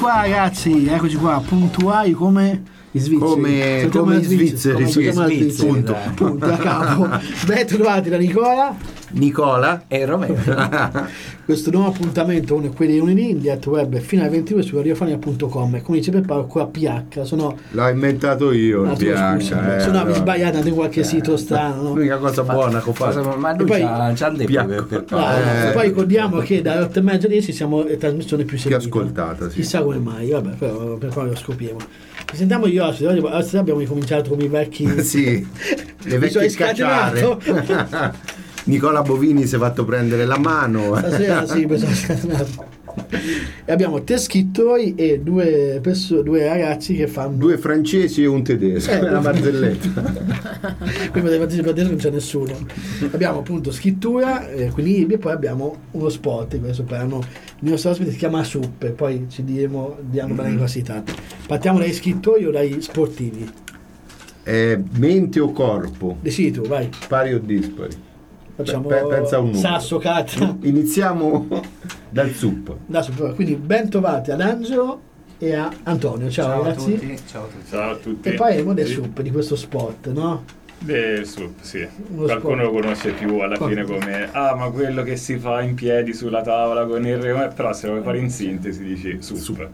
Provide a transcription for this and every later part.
qua ragazzi, eccoci qua, puntuali come i svizzeri. Come i svizzeri, punto a capo. Ben trovati da Nicola e Romeo. Questo nuovo appuntamento, uno è quelli di lunedì, in diretta web fino alle 22 su radiofania.com. E come dice Pepparo, qua PH l'ho inventato io, il PH. Se no vi sbagliate, andate in qualche sito strano, no? L'unica cosa buona che ho fatto. Ma lui c'ha detto poi ricordiamo che dalle 8:30 alle 10 siamo la trasmissione più seguita, ascoltata, sì. Chissà come mai, vabbè, però per poi lo scopriamo. Presentiamo gli ospiti. Oggi abbiamo ricominciato come i vecchi sì, le vecchie scacciare. Nicola Bovini si è fatto prendere la mano. Stasera sì, e abbiamo tre scrittori e due ragazzi che fanno. Due francesi e un tedesco. Una barzelletta. Prima dei francesi non c'è nessuno. Abbiamo appunto scrittura, quindi libri, e poi abbiamo uno sport. Questo il nostro ospite si chiama SUP, poi ci diamo bene in classità. Partiamo dai scrittori o dai sportivi? Mente o corpo? Decidi tu, vai. Pari o dispari? Facciamo pensa un numero. Sasso, carta. Iniziamo dal SUP. Quindi ben trovati ad Angelo e a Antonio. Ciao ragazzi. Ciao a tutti. E parliamo del SUP, di questo sport, no? Del SUP, sì. Qualcuno lo conosce più alla fine come ma quello che si fa in piedi sulla tavola con il remo, però se lo vuoi fare in sintesi dici SUP.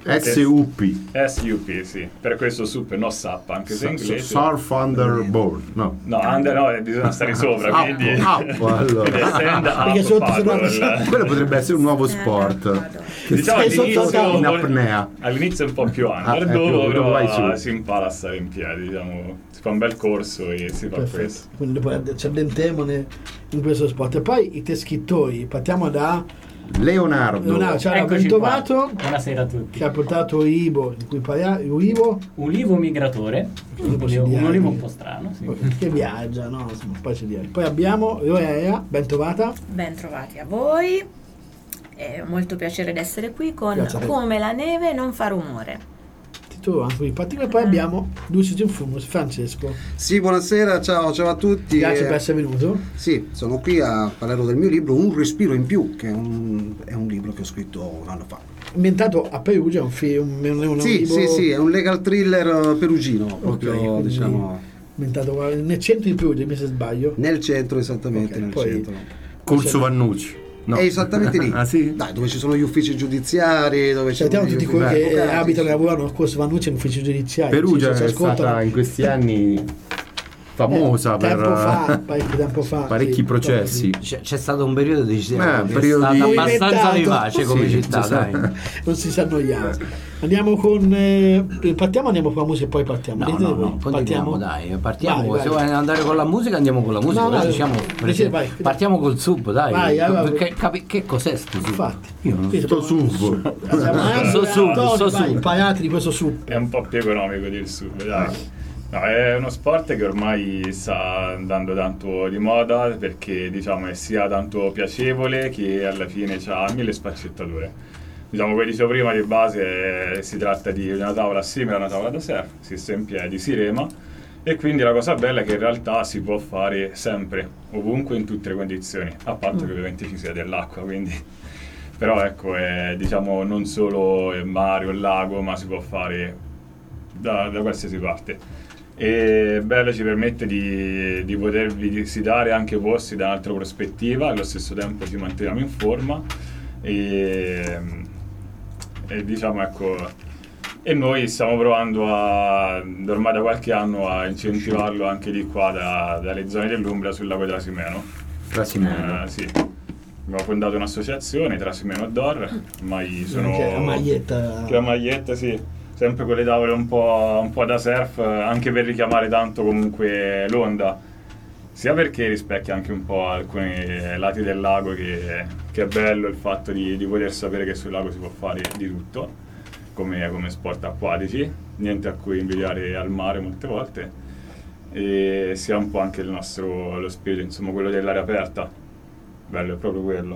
SUP, sì. Per questo SUP, no SAP, anche se in inglese. Surf underboard, no, bisogna stare sopra, quindi allora. Perché quello potrebbe essere un nuo sport. Diciamo in apnea. All'inizio è un po' più under, dopo si impara a stare in piedi, diciamo. Si fa un bel corso e si fa questo. Quindi poi ci addentiamo in questo sport. E poi i tre scrittori, partiamo da Leonardo, ciao, ben trovato. Buonasera a tutti. Che ha portato Uibo, di cui parliamo. Ulivo migratore, un olivo un po' strano, sì. Che viaggia, no? Poi ci diamo. Poi abbiamo Lorea, ben trovata. Ben trovati a voi. È molto piacere di essere qui con Come la neve non fa rumore. E poi abbiamo Lucio Fumus, Francesco. Sì, buonasera, ciao a tutti. Grazie per essere venuto. Sì, sono qui a parlare del mio libro Un respiro in più, che è un libro che ho scritto un anno fa. Ambientato a Perugia, è un libro. Sì, è un legal thriller perugino, proprio, diciamo. Ambientato nel centro di Perugia, se sbaglio. Nel centro, esattamente, nel centro. Corso Vannucci. No. È esattamente lì. Sì? Dai, dove ci sono gli uffici giudiziari, dove salutiamo tutti quelli che abitano e lavorano a Corso Vannucci in uffici giudiziari. Perugia è stata in questi anni famosa parecchio tempo fa, parecchi processi. C'è stato un periodo di abbastanza vivace come città, dai. Non si sa annoiare. Andiamo con la musica e poi partiamo. Partiamo. Vai. Se vuoi andare con la musica andiamo con la musica. Partiamo col SUP, dai. Vai. Che cos'è sto SUP? Infatti. Sto SUP. Parati di questo SUP. È un po' più economico del SUP, dai. No, è uno sport che ormai sta andando tanto di moda perché diciamo è sia tanto piacevole che alla fine ha 1000 sfaccettature. Diciamo, come dicevo prima, di base si tratta di una tavola simile a una tavola da surf, si sta in piedi, si rema, e quindi la cosa bella è che in realtà si può fare sempre, ovunque, in tutte le condizioni, a patto che ovviamente ci sia dell'acqua, quindi. Però ecco, diciamo non solo il mare o il lago, ma si può fare da qualsiasi parte. E bello, ci permette di potervi visitare anche posti da un'altra prospettiva, allo stesso tempo ci manteniamo in forma e diciamo ecco, e noi stiamo provando ormai da qualche anno a incentivarlo anche di qua dalle zone dell'Umbria sul lago Trasimeno. Sì. Abbiamo fondato un'associazione, Trasimeno Outdoor, ormai sono che la maglietta, sì. Sempre con le tavole un po' da surf, anche per richiamare tanto comunque l'onda, sia perché rispecchia anche un po' alcuni lati del lago che è bello il fatto di poter sapere che sul lago si può fare di tutto, come sport acquatici, niente a cui invidiare al mare molte volte, e sia un po' anche lo spirito, insomma, quello dell'aria aperta, bello è proprio quello.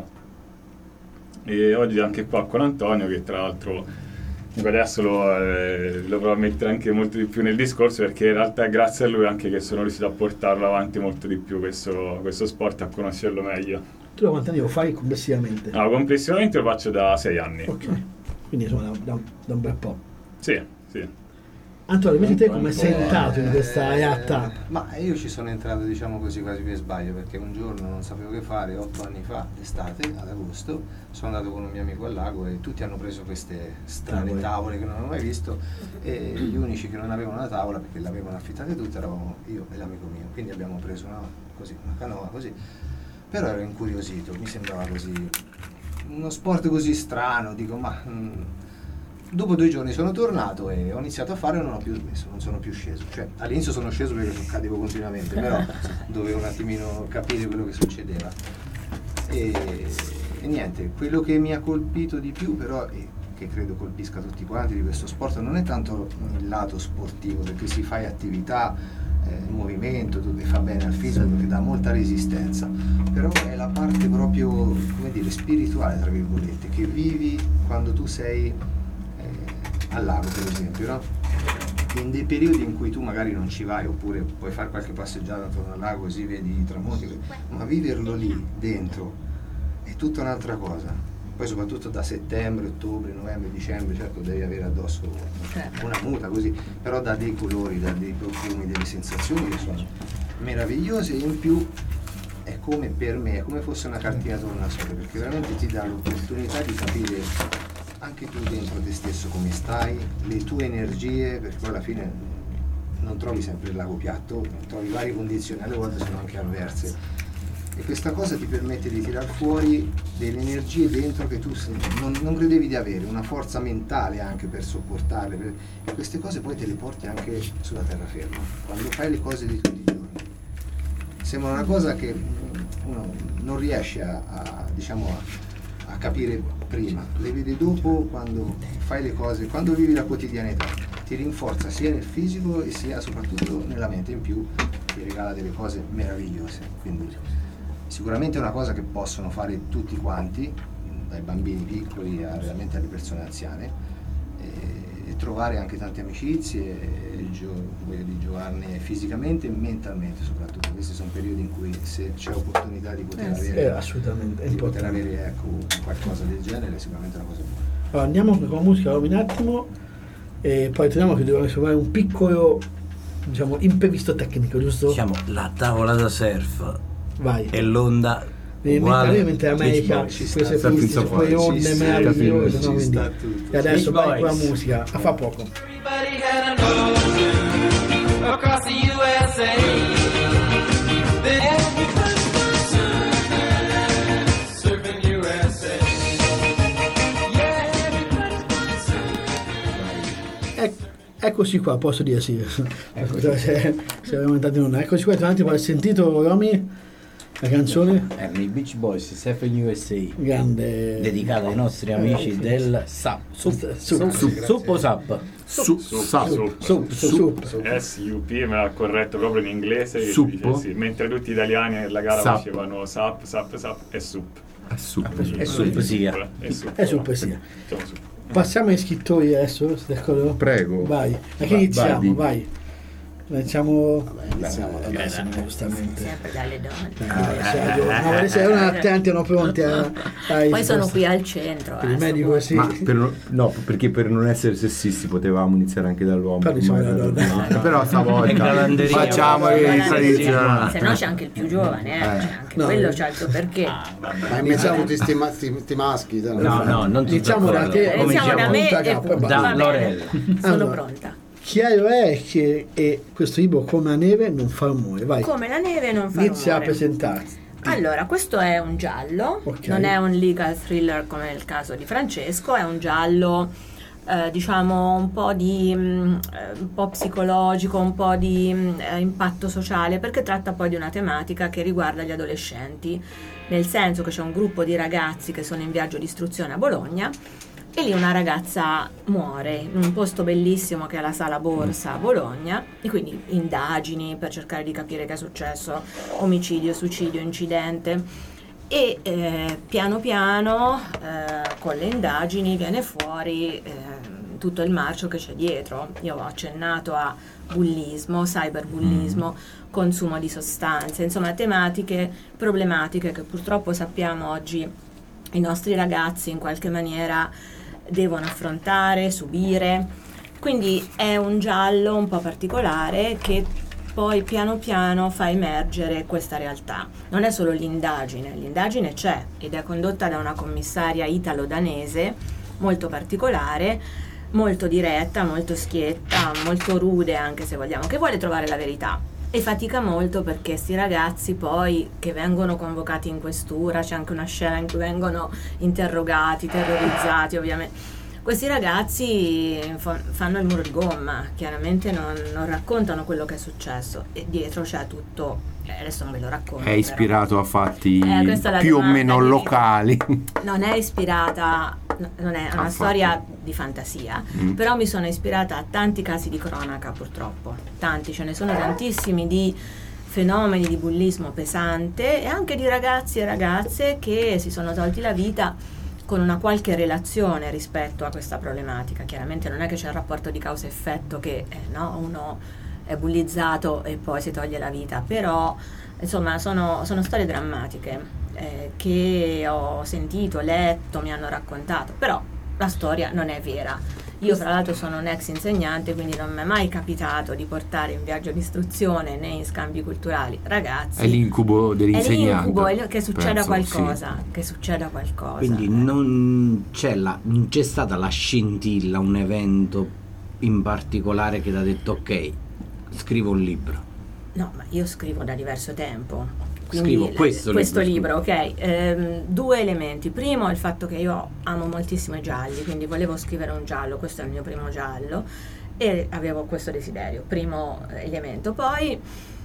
E oggi anche qua con Antonio, che tra l'altro adesso lo provo a mettere anche molto di più nel discorso, perché in realtà è grazie a lui anche che sono riuscito a portarlo avanti molto di più questo sport, a conoscerlo meglio. Tu da quanti anni lo fai complessivamente? No, complessivamente lo faccio da 6 anni. Ok. quindi insomma da un bel po'. Sì. Antonio, invece te come sei entrato in questa realtà? Ma io ci sono entrato, diciamo così, quasi per sbaglio, perché un giorno non sapevo che fare, 8 anni fa, d'estate, ad agosto, sono andato con un mio amico al lago e tutti hanno preso queste strane tavole che non avevo mai visto, e gli unici che non avevano una tavola, perché le avevano affittate tutte, eravamo io e l'amico mio, quindi abbiamo preso una canoa così, però ero incuriosito, mi sembrava così, uno sport così strano, dico dopo 2 giorni sono tornato e ho iniziato a fare e non ho più smesso, non sono più sceso. Cioè, all'inizio sono sceso perché cadevo continuamente, però dovevo un attimino capire quello che succedeva. E niente, quello che mi ha colpito di più però, e che credo colpisca tutti quanti di questo sport, non è tanto il lato sportivo, perché si fai attività, movimento, che fa bene al fisico, che dà molta resistenza, però è la parte proprio, come dire, spirituale, tra virgolette, che vivi quando tu sei al lago, per esempio, no? In dei periodi in cui tu magari non ci vai, oppure puoi fare qualche passeggiata attorno al lago così vedi i tramonti, ma viverlo lì dentro è tutta un'altra cosa. Poi soprattutto da settembre, ottobre, novembre, dicembre, certo devi avere addosso una muta così, però dà dei colori, dà dei profumi, delle sensazioni che sono meravigliose, e in più è come, per me, è come fosse una cartina tornasole, perché veramente ti dà l'opportunità di capire anche tu dentro te stesso come stai, le tue energie, perché poi alla fine non trovi sempre il lago piatto, trovi varie condizioni, alle volte sono anche avverse, e questa cosa ti permette di tirar fuori delle energie dentro che tu non credevi di avere, una forza mentale anche per sopportarle, e queste cose poi te le porti anche sulla terraferma, quando fai le cose di tutti i giorni. Sembra una cosa che uno non riesce a capire prima, le vedi dopo quando fai le cose, quando vivi la quotidianità, ti rinforza sia nel fisico e sia soprattutto nella mente, in più ti regala delle cose meravigliose, quindi sicuramente è una cosa che possono fare tutti quanti, dai bambini piccoli veramente alle persone anziane, e trovare anche tante amicizie, voglia di giovarne fisicamente e mentalmente soprattutto. Questi sono periodi in cui, se c'è opportunità di poter avere, assolutamente di poter avere qualcosa del genere, è sicuramente una cosa buona. Allora, andiamo con la musica un attimo e poi torniamo, che dobbiamo trovare un piccolo, diciamo, imprevisto tecnico, giusto? Diciamo la tavola da surf. Vai. E l'onda mentre America queste piste, quelle onde meravigliose, no? Quindi, e adesso vai con la musica, a fa poco. Eccoci qua, posso dire sì. Se abbiamo entrato in onda. Eccoci qua, tra l'altro, hai sentito, Romy? La canzone? I Beach Boys, Surfing USA, grande, dedicata ai nostri amici del SUP. SUP o SUP? SUP, me l'ha corretto proprio in inglese, dice, sì, mentre tutti gli italiani nella gara facevano SUP e SUP. È SUP sia. Passiamo ai scrittori adesso, sei d'accordo? Prego. Vai. A che iniziamo? Vai. Iniziamo giustamente sempre dalle donne. Se erano attenti, erano pronti poi sono qui al centro, il medico sì. Ma perché per non essere sessisti potevamo iniziare anche dall'uomo, però stavolta facciamo il tradizionale, se no c'è anche il più giovane, c'è anche quello, c'ha il suo perché. Ma iniziamo tutti sti maschi, no, non iniziamo da te, iniziamo da me e da Lorella. Sono pronta. Chiaro è che questo libro, Come la neve non fa rumore, vai. Come la neve non fa Inizia rumore. a presentarsi. Allora, questo è un giallo, non è un legal thriller come nel caso di Francesco, è un giallo diciamo un po' psicologico, un po' di impatto sociale, perché tratta poi di una tematica che riguarda gli adolescenti, nel senso che c'è un gruppo di ragazzi che sono in viaggio di istruzione a Bologna, e lì una ragazza muore in un posto bellissimo che è la Sala Borsa a Bologna, e quindi indagini per cercare di capire che è successo, omicidio, suicidio, incidente, e piano piano con le indagini viene fuori tutto il marcio che c'è dietro. Io ho accennato a bullismo, cyberbullismo, consumo di sostanze, insomma tematiche problematiche che purtroppo sappiamo oggi i nostri ragazzi in qualche maniera devono affrontare, subire. Quindi è un giallo un po' particolare che poi piano piano fa emergere questa realtà. Non è solo l'indagine c'è ed è condotta da una commissaria italo-danese molto particolare, molto diretta, molto schietta, molto rude anche se vogliamo, che vuole trovare la verità e fatica molto perché sti ragazzi poi che vengono convocati in questura, c'è anche una scena in cui vengono interrogati, terrorizzati ovviamente. Questi ragazzi fanno il muro di gomma, chiaramente non raccontano quello che è successo e dietro c'è tutto, adesso non ve lo racconto. È ispirato a fatti più o domanda meno locali. Non è ispirata, non è una storia di fantasia, però mi sono ispirata a tanti casi di cronaca purtroppo, tanti, ce ne sono tantissimi di fenomeni di bullismo pesante e anche di ragazzi e ragazze che si sono tolti la vita con una qualche relazione rispetto a questa problematica. Chiaramente non è che c'è il rapporto di causa-effetto che uno è bullizzato e poi si toglie la vita, però insomma sono storie drammatiche che ho sentito, letto, mi hanno raccontato, però la storia non è vera. Io fra l'altro sono un ex insegnante, quindi non mi è mai capitato di portare in viaggio di istruzione né in scambi culturali ragazzi. È l'incubo dell'insegnante. È l'incubo, che succeda qualcosa, sì. Che succeda qualcosa. Quindi non c'è stata la scintilla, un evento in particolare che ti ha detto ok, scrivo un libro. No, ma io scrivo da diverso tempo. Quindi scrivo questo libro, ok. Due elementi. Primo, il fatto che io amo moltissimo i gialli, quindi volevo scrivere un giallo, questo è il mio primo giallo e avevo questo desiderio, primo elemento. Poi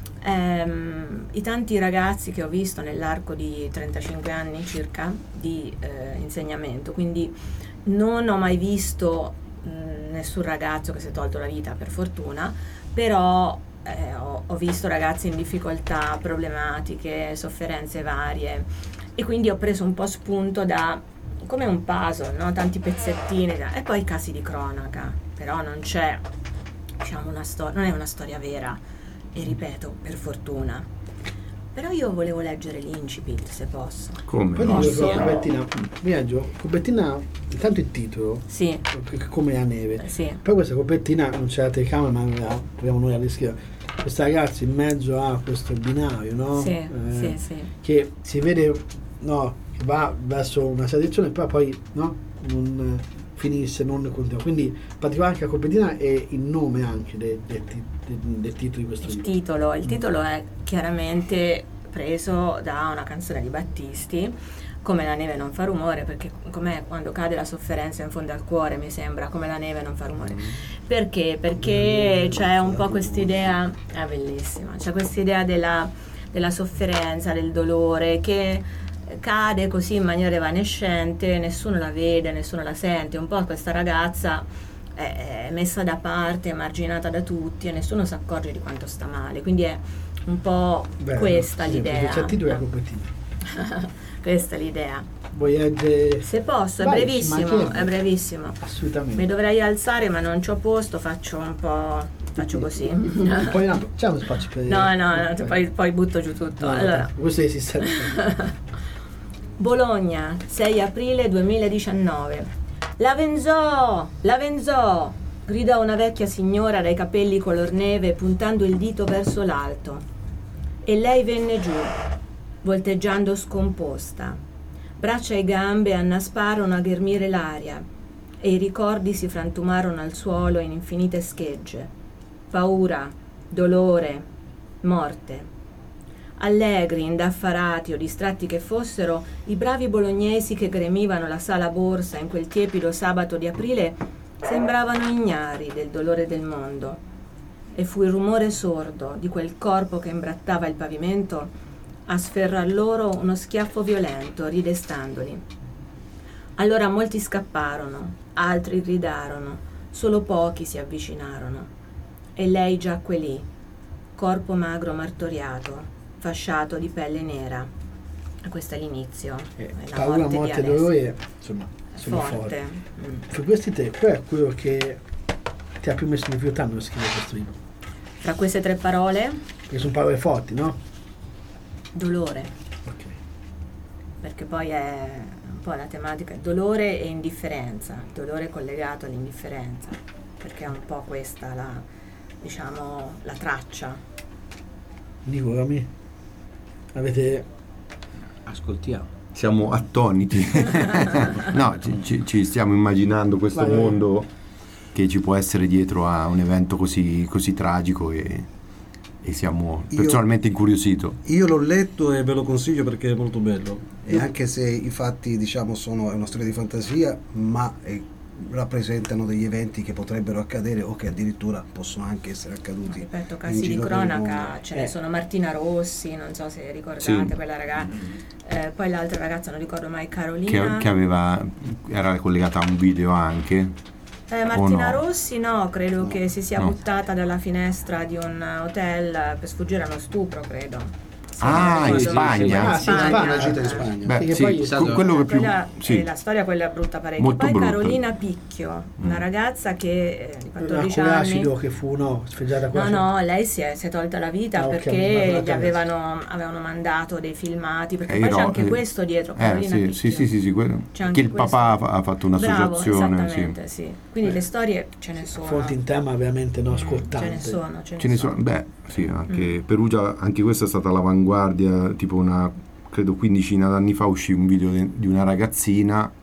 i tanti ragazzi che ho visto nell'arco di 35 anni circa di insegnamento, quindi non ho mai visto nessun ragazzo che si è tolto la vita, per fortuna, però ho visto ragazzi in difficoltà, problematiche, sofferenze varie e quindi ho preso un po' spunto da come un puzzle, no? Tanti pezzettini e poi casi di cronaca, però non c'è, diciamo, una storia, non è una storia vera e ripeto, per fortuna. Però io volevo leggere l'incipit, se posso. Come? Poi copertina, viaggio, copertina, intanto il titolo, sì, come la neve. Sì. Poi questa copertina non c'è la telecamera, ma la troviamo noi alla schiena. Questa ragazza in mezzo a questo binario, no? Sì, sì. Che si vede, no, che va verso una direzione, però poi, no, non finisce, non continua. Quindi in particolare anche la copertina e il nome anche del titolo di questo libro. Il titolo è chiaramente preso da una canzone di Battisti, Come la neve non fa rumore, perché com'è quando cade la sofferenza in fondo al cuore, mi sembra, come la neve non fa rumore. Perché? Perché c'è un po' quest'idea, è bellissima, c'è quest'idea della sofferenza, del dolore che cade così in maniera evanescente, nessuno la vede, nessuno la sente, un po' questa ragazza è messa da parte, emarginata da tutti e nessuno si accorge di quanto sta male, quindi è un po' questa l'idea. C'è il titolo e la copertina. Questa è l'idea. Vuoi leggere? Se posso, Vai, è brevissimo. Assolutamente. Mi dovrei alzare ma non c'ho posto, faccio un po', faccio così. Poi c'è uno spazio per... No, poi butto giù tutto. No, allora. Questo esiste. Bologna, 6 aprile 2019. La Venzò! Gridò una vecchia signora dai capelli color neve puntando il dito verso l'alto. E lei venne giù, volteggiando scomposta. Braccia e gambe annasparono a ghermire l'aria e i ricordi si frantumarono al suolo in infinite schegge. Paura, dolore, morte. Allegri, indaffarati o distratti che fossero, i bravi bolognesi che gremivano la sala borsa in quel tiepido sabato di aprile sembravano ignari del dolore del mondo. E fu il rumore sordo di quel corpo che imbrattava il pavimento a sferrar loro uno schiaffo violento, ridestandoli. Allora molti scapparono, altri gridarono, solo pochi si avvicinarono. E lei giacque lì, corpo magro martoriato, fasciato di pelle nera. E questo è l'inizio. Paura, morte e dolore, insomma, sono forti. Su questi tre, qual è quello che ti ha più messo in difficoltà nello scrivere questo libro? Tra queste tre parole? Perché sono parole forti, no? Dolore. Ok. Perché poi è po' la tematica dolore e indifferenza, dolore collegato all'indifferenza, perché è un po' questa la traccia. Niccolami, avete... Ascoltiamo. Siamo attoniti. No, ci stiamo immaginando questo mondo che ci può essere dietro a un evento così tragico e siamo personalmente incuriosito. Io l'ho letto e ve lo consiglio perché è molto bello, e anche se i fatti sono una storia di fantasia, ma rappresentano degli eventi che potrebbero accadere o che addirittura possono anche essere accaduti. Ripeto, casi di cronaca ce ne sono. Martina Rossi, non so se ricordate, quella ragazza, poi l'altra ragazza non ricordo mai, Carolina, che era collegata a un video anche. Martina Rossi credo che si sia buttata dalla finestra di un hotel per sfuggire a uno stupro, credo. In Spagna? Una gita in Spagna. Beh, sì, quello che più... Sì. La storia quella è brutta parecchio. Molto poi brutta. Carolina Picchio, una ragazza che di 14 con anni... l'acido che fu, sfregiata quasi. No, lei si è tolta la vita perché gli avevano mandato dei filmati, perché poi c'è anche questo dietro, Carolina Picchio. Sì, che il papà ha fatto un'associazione. Bravo, esattamente, sì. Quindi le storie ce ne sono. Fonti in tema veramente scottanti. Ce ne sono. Beh, sì, anche Perugia, anche questa è stata all'avanguardia, tipo credo 15 d'anni fa uscì un video di una ragazzina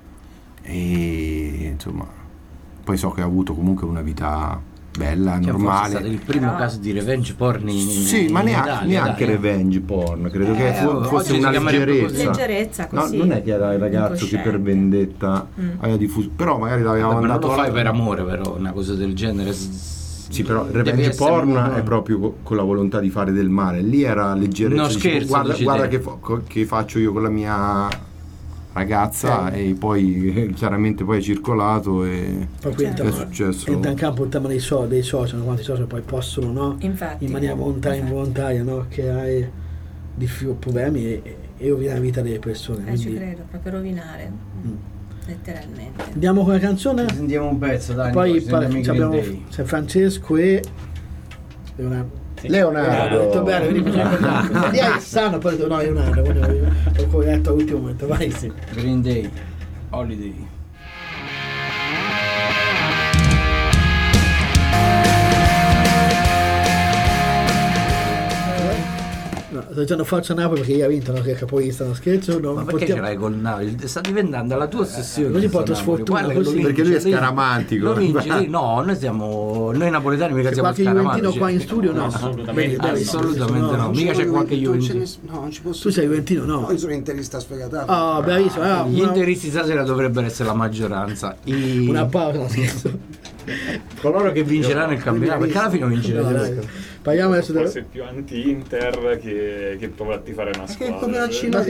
e insomma poi so che ha avuto comunque una vita bella, normale. È stato il primo caso di revenge porn ma neanche revenge porn, credo che fosse una leggerezza così. No, non è che era il ragazzo che per vendetta aveva diffuso, però magari l'aveva mandato. Ma non lo fai per amore, però una cosa del genere. Sì, però il revenge porn è proprio con la volontà di fare del male. Lì era leggerezza. No, scherzo, guarda che faccio io con la mia ragazza, e poi chiaramente poi è circolato e è successo. Entra in campo il tema dei social, quanti social poi possono, infatti, in maniera involontaria, creare problemi e rovinare la vita delle persone. Quindi... ci credo, proprio rovinare. Letteralmente. Andiamo con la canzone? Sentiamo un pezzo, dai. Poi abbiamo San Francesco e Leonardo. Ho detto bene, vedi Alessandro, poi ho detto no, Leonardo, ho corretto all'ultimo momento, vai. Green Day, Holiday. Sto dicendo Forza Napoli perché ieri ha vinto, che è capolista, non scherzo. Ma perché ce l'hai col Napoli? Sta diventando la tua ossessione. Non si porta sfortuna così. Perché lui è scaramantico. Noi napoletani mica siamo scaramantici. Juventino qua in studio? No, assolutamente no. Mica c'è qualche Juventino. No, non ci posso. Tu sei Juventino? No, io sono interista sfegatato. bravissimo. Gli interisti stasera dovrebbero essere la maggioranza. Una pausa, no, scherzo. Coloro che vinceranno il campionato, perché alla fine vinceranno. Parliamo adesso forse più anti-Inter che prova a tifare una squadra.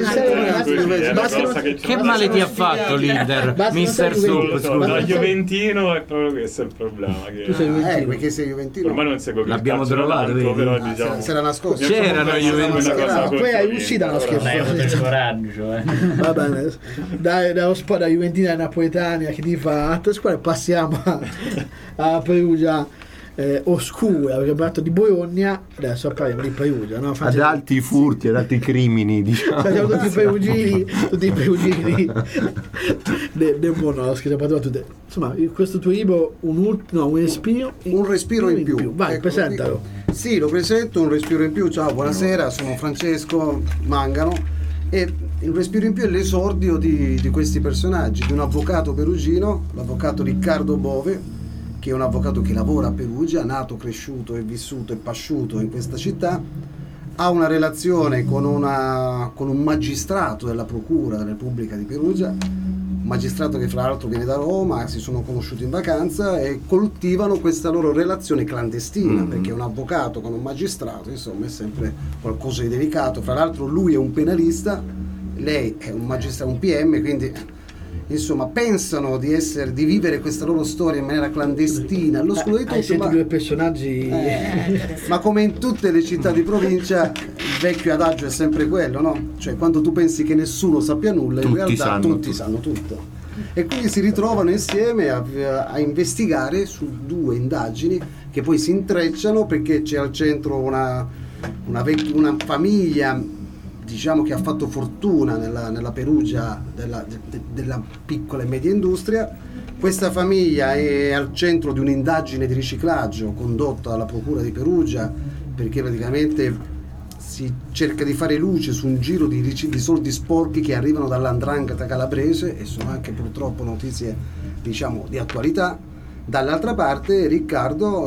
Che male ti ha fatto l'Inter, Mister Soup? Da Juventino è proprio questo il problema. Tu sei Juventino? Perché sei Juventino? Ormai non seguo più. L'abbiamo trovato, però diciamo. Si era nascosto. C'erano Juventino. Poi hai uscito dallo scherzo. Va bene. Dallo sport da Juventina e Napoletani che ti fa altre squadre, passiamo a Perugia. Oscura, perché abbiamo parlato di Bologna, adesso parliamo di Perugia, no? Ad alti furti, ad alti crimini, diciamo. Facciamo tutti i perugini del Bonoschi, insomma, questo tuo libro un respiro in più. Vai, presentalo. Sì, lo presento, un respiro in più. Ciao, buonasera, sono Francesco Mangano e un respiro in più è l'esordio di questi personaggi, di un avvocato perugino, l'avvocato Riccardo Bove, che è un avvocato che lavora a Perugia, nato, cresciuto e vissuto e pasciuto in questa città, ha una relazione con un magistrato della Procura della Repubblica di Perugia, un magistrato che fra l'altro viene da Roma, si sono conosciuti in vacanza e coltivano questa loro relazione clandestina, perché un avvocato con un magistrato, insomma, è sempre qualcosa di delicato. Fra l'altro lui è un penalista, lei è un magistrato, un PM, quindi... Insomma, pensano di vivere questa loro storia in maniera clandestina. Hai sentito due personaggi. Ma come in tutte le città di provincia, il vecchio adagio è sempre quello, no? Cioè, quando tu pensi che nessuno sappia nulla, in realtà tutti sanno tutto. E quindi si ritrovano insieme a investigare su due indagini che poi si intrecciano, perché c'è al centro una famiglia diciamo che ha fatto fortuna nella Perugia della piccola e media industria. Questa famiglia è al centro di un'indagine di riciclaggio condotta dalla Procura di Perugia, perché praticamente si cerca di fare luce su un giro di soldi sporchi che arrivano dall''ndrangheta calabrese, e sono anche purtroppo notizie, diciamo, di attualità. Dall'altra parte Riccardo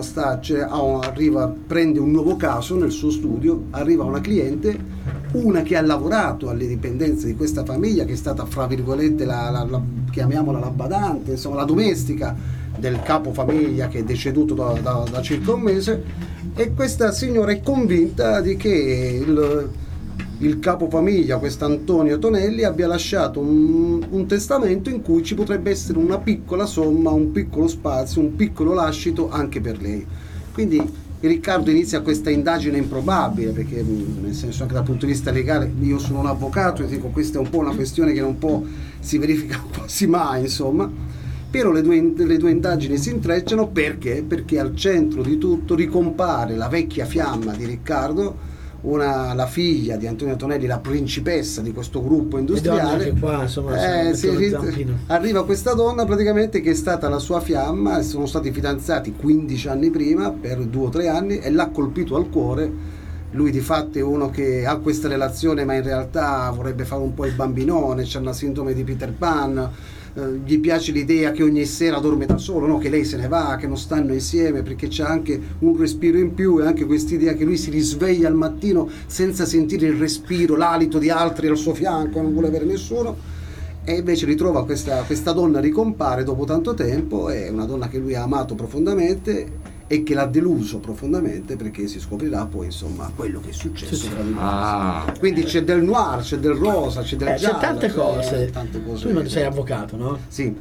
prende un nuovo caso nel suo studio, arriva una cliente, una che ha lavorato alle dipendenze di questa famiglia, che è stata, fra virgolette, chiamiamola la badante, insomma la domestica del capofamiglia, che è deceduto da circa un mese, e questa signora è convinta di che il capofamiglia, quest'Antonio Tonelli, abbia lasciato un testamento in cui ci potrebbe essere una piccola somma, un piccolo spazio, un piccolo lascito anche per lei. Quindi Riccardo inizia questa indagine improbabile, perché nel senso, anche dal punto di vista legale, io sono un avvocato e dico questa è un po' una questione che non si verifica quasi mai, insomma. Però le due indagini si intrecciano perché al centro di tutto ricompare la vecchia fiamma di Riccardo, la figlia di Antonio Tonelli, la principessa di questo gruppo industriale. Qua, insomma, arriva questa donna praticamente che è stata la sua fiamma, e sono stati fidanzati 15 anni prima per 2 o 3 anni, e l'ha colpito al cuore. Lui di fatto è uno che ha questa relazione, ma in realtà vorrebbe fare un po' il bambinone, c'è una sindrome di Peter Pan. Gli piace l'idea che ogni sera dorme da solo, no? Che lei se ne va, che non stanno insieme, perché c'è anche un respiro in più, e anche quest'idea che lui si risveglia al mattino senza sentire il respiro, l'alito di altri al suo fianco, non vuole avere nessuno. E invece ritrova questa donna, ricompare dopo tanto tempo, è una donna che lui ha amato profondamente e che l'ha deluso profondamente, perché si scoprirà poi, insomma, quello che è successo tra di loro. Quindi c'è del noir, c'è del rosa, c'è del giallo, c'è tante cose. Tu sei avvocato, no? Sì.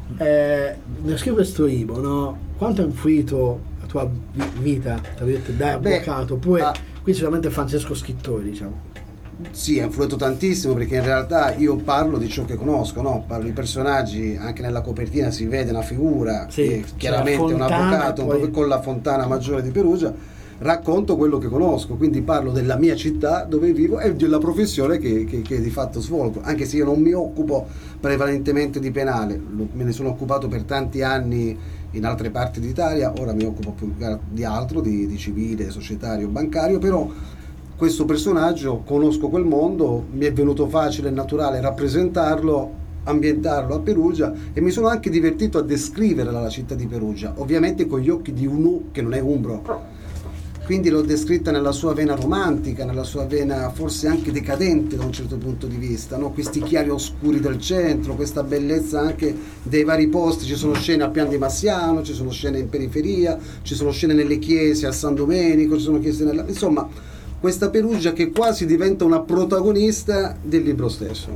Nello scrivere questo libro, no? Quanto ha influito la tua vita, tra virgolette, da avvocato? Oppure qui sicuramente Francesco scrittore, diciamo. Sì, ha influito tantissimo, perché in realtà io parlo di ciò che conosco, no? Parlo di personaggi, anche nella copertina si vede una figura, che chiaramente è un avvocato, poi con la Fontana Maggiore di Perugia. Racconto quello che conosco, quindi parlo della mia città dove vivo e della professione che di fatto svolgo, anche se io non mi occupo prevalentemente di penale, me ne sono occupato per tanti anni in altre parti d'Italia, ora mi occupo più di altro, di civile, societario, bancario, però questo personaggio, conosco quel mondo, mi è venuto facile e naturale rappresentarlo, ambientarlo a Perugia, e mi sono anche divertito a descrivere la città di Perugia, ovviamente con gli occhi di uno che non è umbro. Quindi l'ho descritta nella sua vena romantica, nella sua vena forse anche decadente da un certo punto di vista, no? Questi chiari oscuri del centro, questa bellezza anche dei vari posti. Ci sono scene a Pian di Massiano, ci sono scene in periferia, ci sono scene nelle chiese a San Domenico, ci sono chiese insomma, questa Perugia che quasi diventa una protagonista del libro stesso.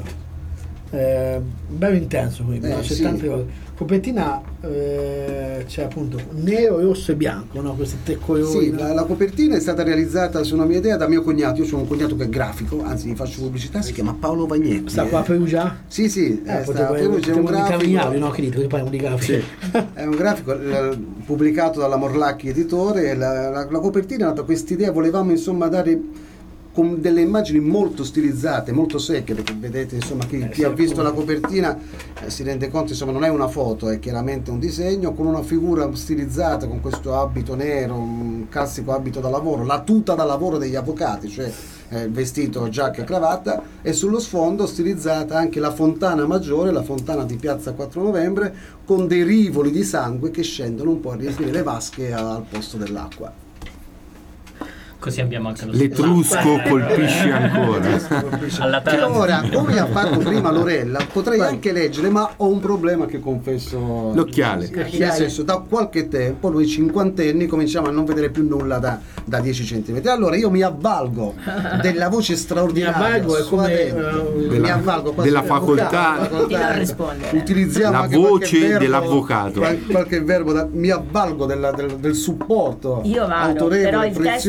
Bello intenso, quindi c'è sì. Tante cose. Copertina c'è appunto nero, rosso e bianco, no? Questi 3 colori. Sì, la copertina è stata realizzata su una mia idea da mio cognato. Io ho un cognato che è grafico, anzi gli faccio pubblicità, si chiama Paolo Vagnetti. Sta qua a Perugia? Sì, sta a Perugia, è un grafico. No, che dite, che parliamo di grafici. È un grafico pubblicato dalla Morlacchi Editore. La copertina è nata questa idea, volevamo insomma dare con delle immagini molto stilizzate, molto secche, perché vedete insomma chi ha visto la copertina si rende conto, insomma non è una foto, è chiaramente un disegno con una figura stilizzata, con questo abito nero, un classico abito da lavoro, la tuta da lavoro degli avvocati, cioè vestito, giacca e cravatta, e sullo sfondo stilizzata anche la Fontana Maggiore, la fontana di Piazza 4 Novembre, con dei rivoli di sangue che scendono un po' a riempire le vasche al posto dell'acqua. Così abbiamo anche lo l'etrusco colpisce ancora. Ora, come ha fatto prima Lorella, potrei anche leggere, ma ho un problema che confesso. L'occhiale. Nel senso, da qualche tempo noi cinquantenni cominciamo a non vedere più nulla da 10 centimetri. Allora io mi avvalgo della voce straordinaria. Mi avvalgo della facoltà. Utilizziamo la anche voce dell'avvocato. Qualche verbo mi avvalgo del supporto io vado, autorevole, però il testo non lo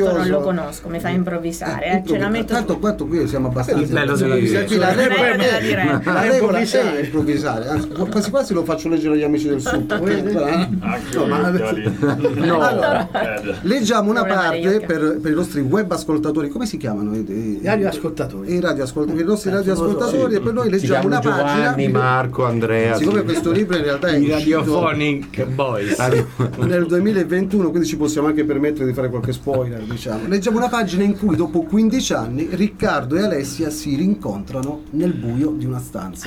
lo conosco, mi fa improvvisare, ce la metto tanto su. quanto qui siamo abbastanza Il bello della vita. Qui la regola Meglio della diretta. la regola è improvvisare, anzi, quasi quasi lo faccio leggere agli amici del SUP. Anche No, ma- no. Allora, leggiamo una Problema parte degli occhi. per i nostri web ascoltatori, come si chiamano? I radioascoltatori. I radioascoltatori, i nostri radioascoltatori, e per noi leggiamo una Giovanni, pagina. Marco, Andrea. Siccome questo libro in realtà è I uscito Radiophonic Boys. nel 2021, quindi ci possiamo anche permettere di fare qualche spoiler, diciamo. Leggiamo una pagina in cui dopo 15 anni Riccardo e Alessia si rincontrano nel buio di una stanza.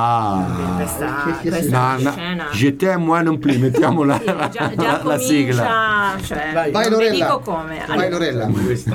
Questa scena. Je t'aime, moi non plus, mettiamo la, Sì, già la comincia, sigla. cioè, Vai. Vai non vi Lorella, dico come. vai Allora, Lorella.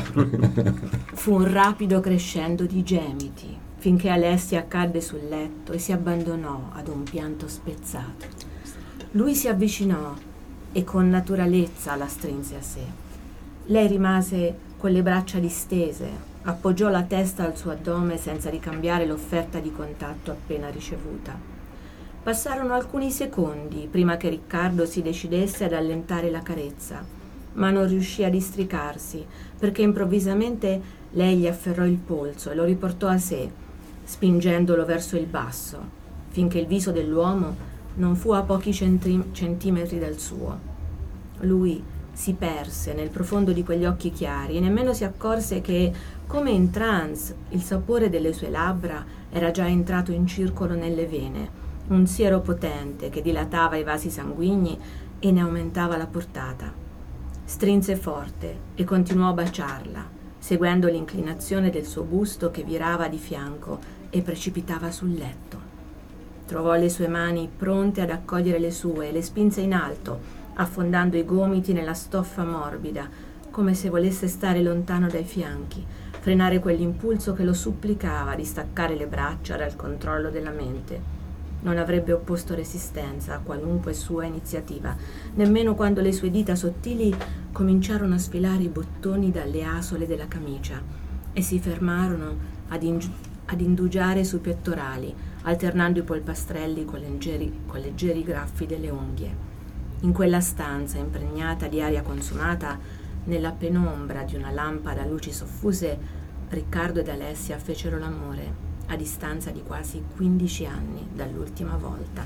fu un rapido crescendo di gemiti, finché Alessia cadde sul letto e si abbandonò ad un pianto spezzato. Lui si avvicinò e con naturalezza la strinse a sé. Lei rimase con le braccia distese, appoggiò la testa al suo addome senza ricambiare l'offerta di contatto appena ricevuta. Passarono alcuni secondi prima che Riccardo si decidesse ad allentare la carezza, ma non riuscì a districarsi perché improvvisamente lei gli afferrò il polso e lo riportò a sé, spingendolo verso il basso, finché il viso dell'uomo non fu a pochi centimetri dal suo. Lui si perse nel profondo di quegli occhi chiari e nemmeno si accorse che, come in trance, il sapore delle sue labbra era già entrato in circolo nelle vene, un siero potente che dilatava i vasi sanguigni e ne aumentava la portata. Strinse forte e continuò a baciarla, seguendo l'inclinazione del suo busto che virava di fianco e precipitava sul letto. Trovò le sue mani pronte ad accogliere le sue e le spinse in alto, affondando i gomiti nella stoffa morbida, come se volesse stare lontano dai fianchi, frenare quell'impulso che lo supplicava di staccare le braccia dal controllo della mente. Non avrebbe opposto resistenza a qualunque sua iniziativa, nemmeno quando le sue dita sottili cominciarono a sfilare i bottoni dalle asole della camicia e si fermarono ad indugiare sui pettorali, alternando i polpastrelli con leggeri graffi delle unghie. In quella stanza impregnata di aria consumata, nella penombra di una lampada a luci soffuse, Riccardo ed Alessia fecero l'amore a distanza di quasi 15 anni dall'ultima volta.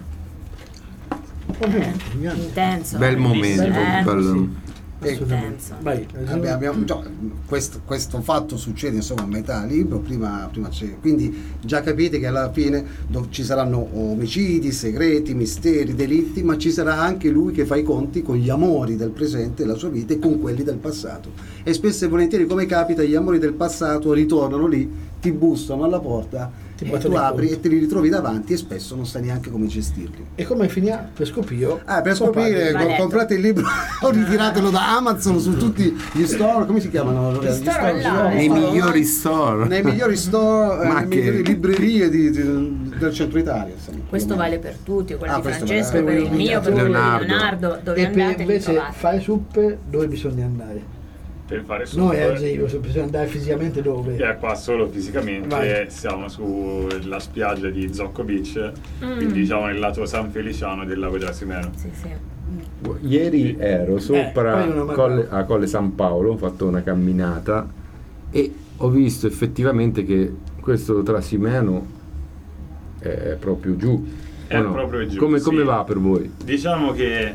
Intenso. Bel momento, bello. Intenso. Vai. Questo fatto succede insomma a metà libro, prima c'è, quindi già capite che alla fine ci saranno omicidi, segreti, misteri, delitti, ma ci sarà anche lui che fa i conti con gli amori del presente della sua vita e con quelli del passato, e spesso e volentieri, come capita, gli amori del passato ritornano lì, ti bussano alla porta e tu apri e te li ritrovi davanti e spesso non sai neanche come gestirli. E come finirà? Per scoprire. Per scoprire, comprate il libro o ritiratelo da Amazon, su tutti gli store, come si chiamano? Gli store online. Nei migliori store. Nei migliori store, Ma nelle che- migliori librerie del centro Italia. Insomma. Questo vale per tutti, quello di questo Francesco, vale. per il mio, per quello di Leonardo. Leonardo, dove E andate per li invece trovate. fare suppe, dove bisogna andare? Per fare su Noi bisogna andare fisicamente dove? qua solo fisicamente. Vai. Siamo sulla spiaggia di Zocco Beach, quindi diciamo nel lato San Feliciano del lago Trasimeno. Sì, sì. Ieri ero sopra poi non a Colle San Paolo, ho fatto una camminata e ho visto effettivamente che questo Trasimeno è proprio giù. È o no? proprio giù, Come sì. va per voi? Diciamo che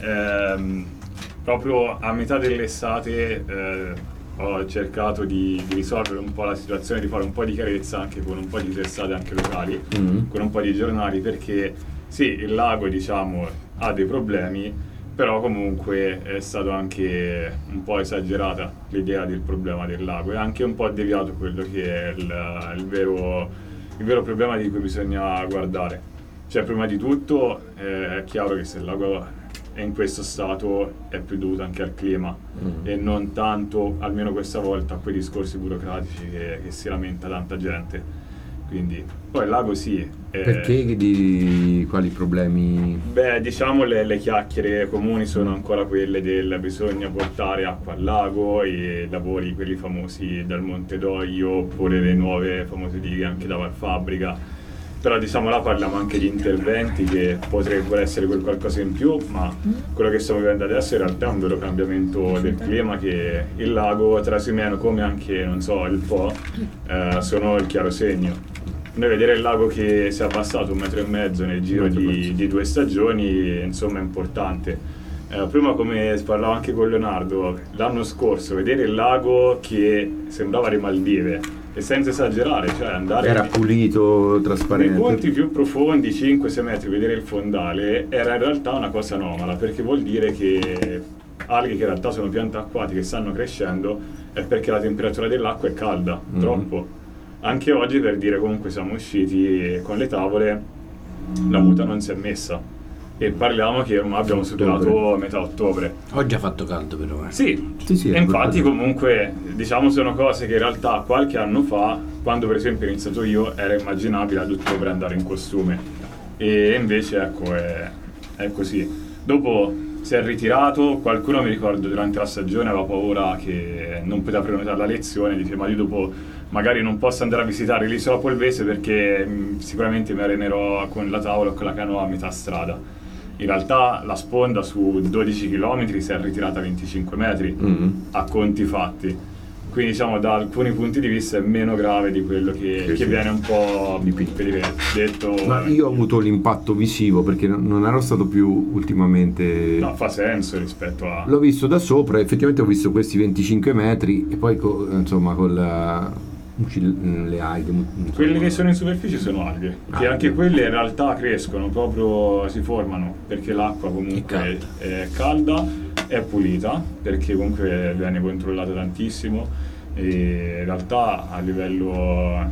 proprio a metà dell'estate ho cercato di risolvere un po' la situazione, di fare un po' di chiarezza anche con un po' di testate anche locali, con un po' di giornali, perché sì, il lago diciamo ha dei problemi, però comunque è stato anche un po' esagerata l'idea del problema del lago e anche un po' deviato quello che è il vero problema di cui bisogna guardare. Cioè, prima di tutto è chiaro che se il lago è in questo stato è più dovuto anche al clima e non tanto, almeno questa volta, a quei discorsi burocratici che si lamenta tanta gente. Quindi poi il lago sì. Perché di quali problemi? Beh, diciamo le chiacchiere comuni sono ancora quelle del bisogna portare acqua al lago, e lavori quelli famosi dal Monte d'Oglio oppure le nuove famose dighe anche da Valfabbrica. Però diciamo là parliamo anche di interventi che potrebbero essere quel qualcosa in più, ma quello che stiamo vivendo adesso in realtà è un vero cambiamento del clima, che il lago Trasimeno, come anche, non so, il Po, sono il chiaro segno. Noi vedere il lago che si è abbassato 1,5 metri nel giro di 2 stagioni, insomma, è importante. Prima, come parlavo anche con Leonardo, l'anno scorso vedere il lago che sembrava le Maldive, e senza esagerare, cioè andare era pulito, trasparente. nei punti più profondi, 5-6 metri, vedere il fondale era in realtà una cosa anomala, perché vuol dire che alghe che in realtà sono piante acquatiche che stanno crescendo, è perché la temperatura dell'acqua è calda, troppo. Anche oggi, per dire, comunque siamo usciti con le tavole, la muta non si è messa, e parliamo che ormai abbiamo superato metà ottobre. Oggi ha fatto caldo però. Sì, Sì, e infatti comunque diciamo sono cose che in realtà qualche anno fa, quando per esempio ho iniziato io, era immaginabile ad ottobre andare in costume, e invece ecco è così. Dopo si è ritirato, qualcuno mi ricordo durante la stagione aveva paura che non poteva prenotare la lezione, dice ma io dopo magari non posso andare a visitare l'isola Polvese perché sicuramente mi allenerò con la tavola o con la canoa a metà strada. In realtà la sponda su 12 km si è ritirata a 25 metri a conti fatti, quindi diciamo da alcuni punti di vista è meno grave di quello che viene un po' detto. Ma io ho avuto l'impatto visivo perché non ero stato più ultimamente. No, fa senso rispetto a. L'ho visto da sopra, effettivamente ho visto questi 25 metri e poi insomma con le alghe. Quelle che sono in superficie sono alghe, che anche quelle in realtà crescono, proprio si formano, perché l'acqua comunque è calda, è pulita, perché comunque viene controllata tantissimo, e in realtà a livello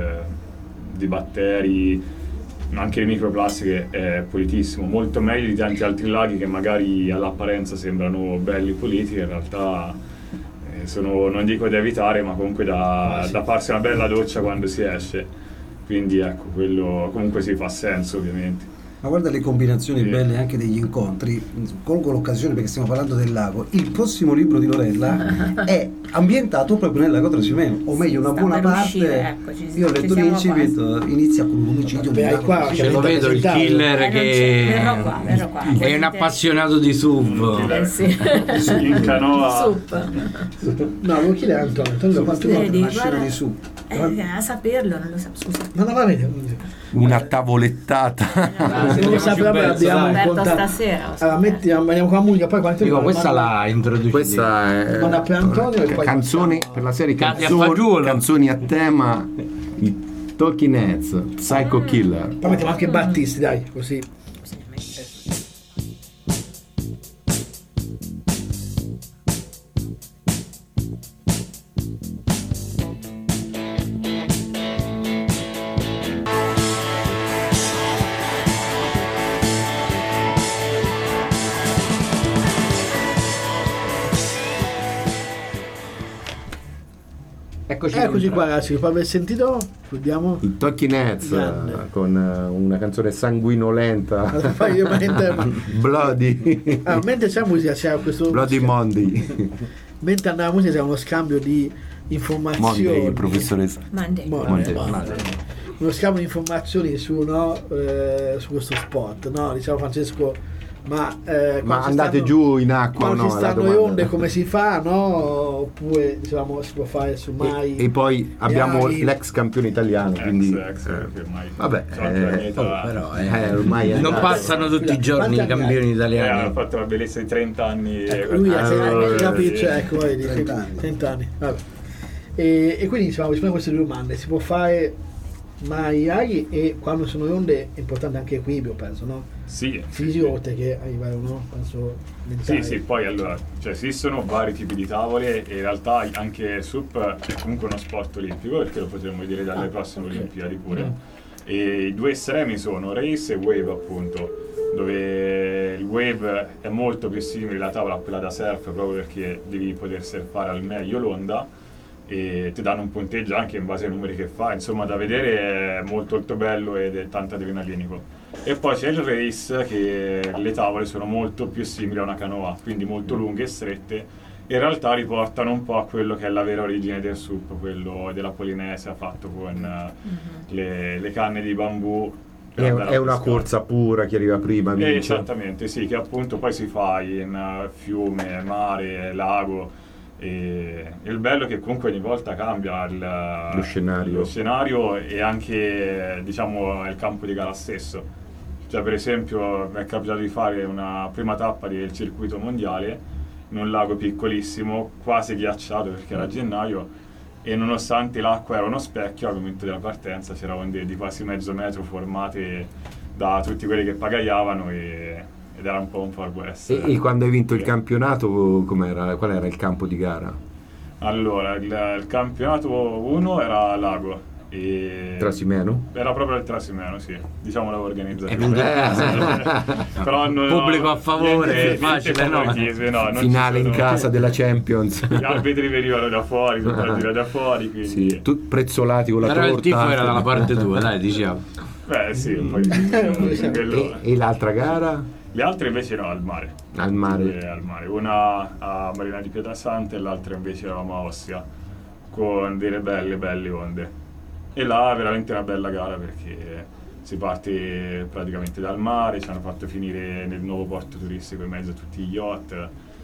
di batteri, anche le microplastiche, è pulitissimo, molto meglio di tanti altri laghi che magari all'apparenza sembrano belli puliti, in realtà sono, non dico da evitare, ma comunque da farsi una bella doccia quando si esce, quindi ecco, quello comunque si fa senso ovviamente. Ma guarda le combinazioni belle anche degli incontri. Colgo l'occasione perché stiamo parlando del lago. Il prossimo libro di Lorella è ambientato proprio nel lago Trasimeno, o meglio una buona parte. Uscire, ecco, io ho letto l'incipit, inizia con un omicidio. Ce lo vedo il killer che verrò qua. è un appassionato di SUV. Sì. In canoa. No, lo chiede Antonio quanto Vedi, una scena guarda, di su. a saperlo, non lo so, scusa. Ma no, va bene. Una tavolettata. Se non lo sapeva, abbiamo Aperto stasera. Allora, andiamo con la musica, poi quanto Dico, questa la introduci. Questa è manda per Antonio e poi canzoni per la serie Cadi a fagiolo. canzoni a tema, i Talking Heads, Psycho Killer. poi mettiamo anche Battisti, dai, così. Eccoci qua ragazzi, dopo aver sentito, vediamo. I Talking Heads Grande. con una canzone sanguinolenta. Poi io Bloody. mentre c'è la musica c'è questo. Bloody Monday. Mentre andava la musica c'è uno scambio di informazioni. Monday, il professoressa. Monday. Monday. Uno scambio di informazioni su questo spot, no? Diciamo Francesco. Ma andate giù in acqua o quando no? ci stanno le onde come si fa, no? Oppure diciamo si può fare su mai. E poi abbiamo l'ex campione italiano, quindi Ormai. vabbè, Però ormai è non andato. passano tutti i giorni i campioni Hanno italiani. fatto una bellezza di 30 anni. Lui ha sì. ecco, vedi, 30 anni. Vabbè. E quindi diciamo, rispondo a queste due domande: si può fare mai aghi, e quando sono le onde è importante anche l'equilibrio, penso, no? Sì. Fisico oltre che arrivare, no? Penso mentale. Sì, poi allora, cioè esistono vari tipi di tavole, e in realtà anche il SUP è comunque uno sport olimpico, perché lo potremmo vedere dalle prossime Olimpiadi pure. E i due estremi sono race e wave, appunto, dove il wave è molto più simile alla tavola a quella da surf, proprio perché devi poter surfare al meglio l'onda, e ti danno un punteggio anche in base ai numeri che fa, insomma da vedere è molto molto bello ed è tanto adrenalinico. E poi c'è il race, che le tavole sono molto più simili a una canoa, quindi molto lunghe e strette, in realtà riportano un po' a quello che è la vera origine del SUP, quello della Polinesia fatto con le canne di bambù. È una corsa pura, chi arriva prima vince. Esattamente, sì, che appunto poi si fa in fiume, mare, lago. E il bello è che comunque ogni volta cambia lo scenario e anche, diciamo, il campo di gara stesso. Cioè, per esempio, mi è capitato di fare una prima tappa del circuito mondiale in un lago piccolissimo, quasi ghiacciato perché era gennaio, e nonostante l'acqua era uno specchio, al momento della partenza c'era onde di quasi mezzo metro formate da tutti quelli che pagaiavano ed era un po' un Far West. E quando hai vinto il campionato, com'era? Qual era il campo di gara? Allora, il campionato 1 era Lago. E Trasimeno? Era proprio il Trasimeno, sì. Diciamo l'organizzazione. Però pubblico a favore, facile, no? Finale in casa della Champions. Gli arbitri venivano da fuori, tutta da fuori, quindi... Sì, prezzolati con la torta. Però il tifo era dalla parte tua, dai, diciamo. Beh, sì, un po' di e l'altra gara? Le altre invece no, al mare. Al mare? Al mare. Una a Marina di Pietrasanta e l'altra invece eravamo a Ostia, con delle belle onde. E là veramente una bella gara perché si parte praticamente dal mare, ci hanno fatto finire nel nuovo porto turistico in mezzo a tutti gli yacht.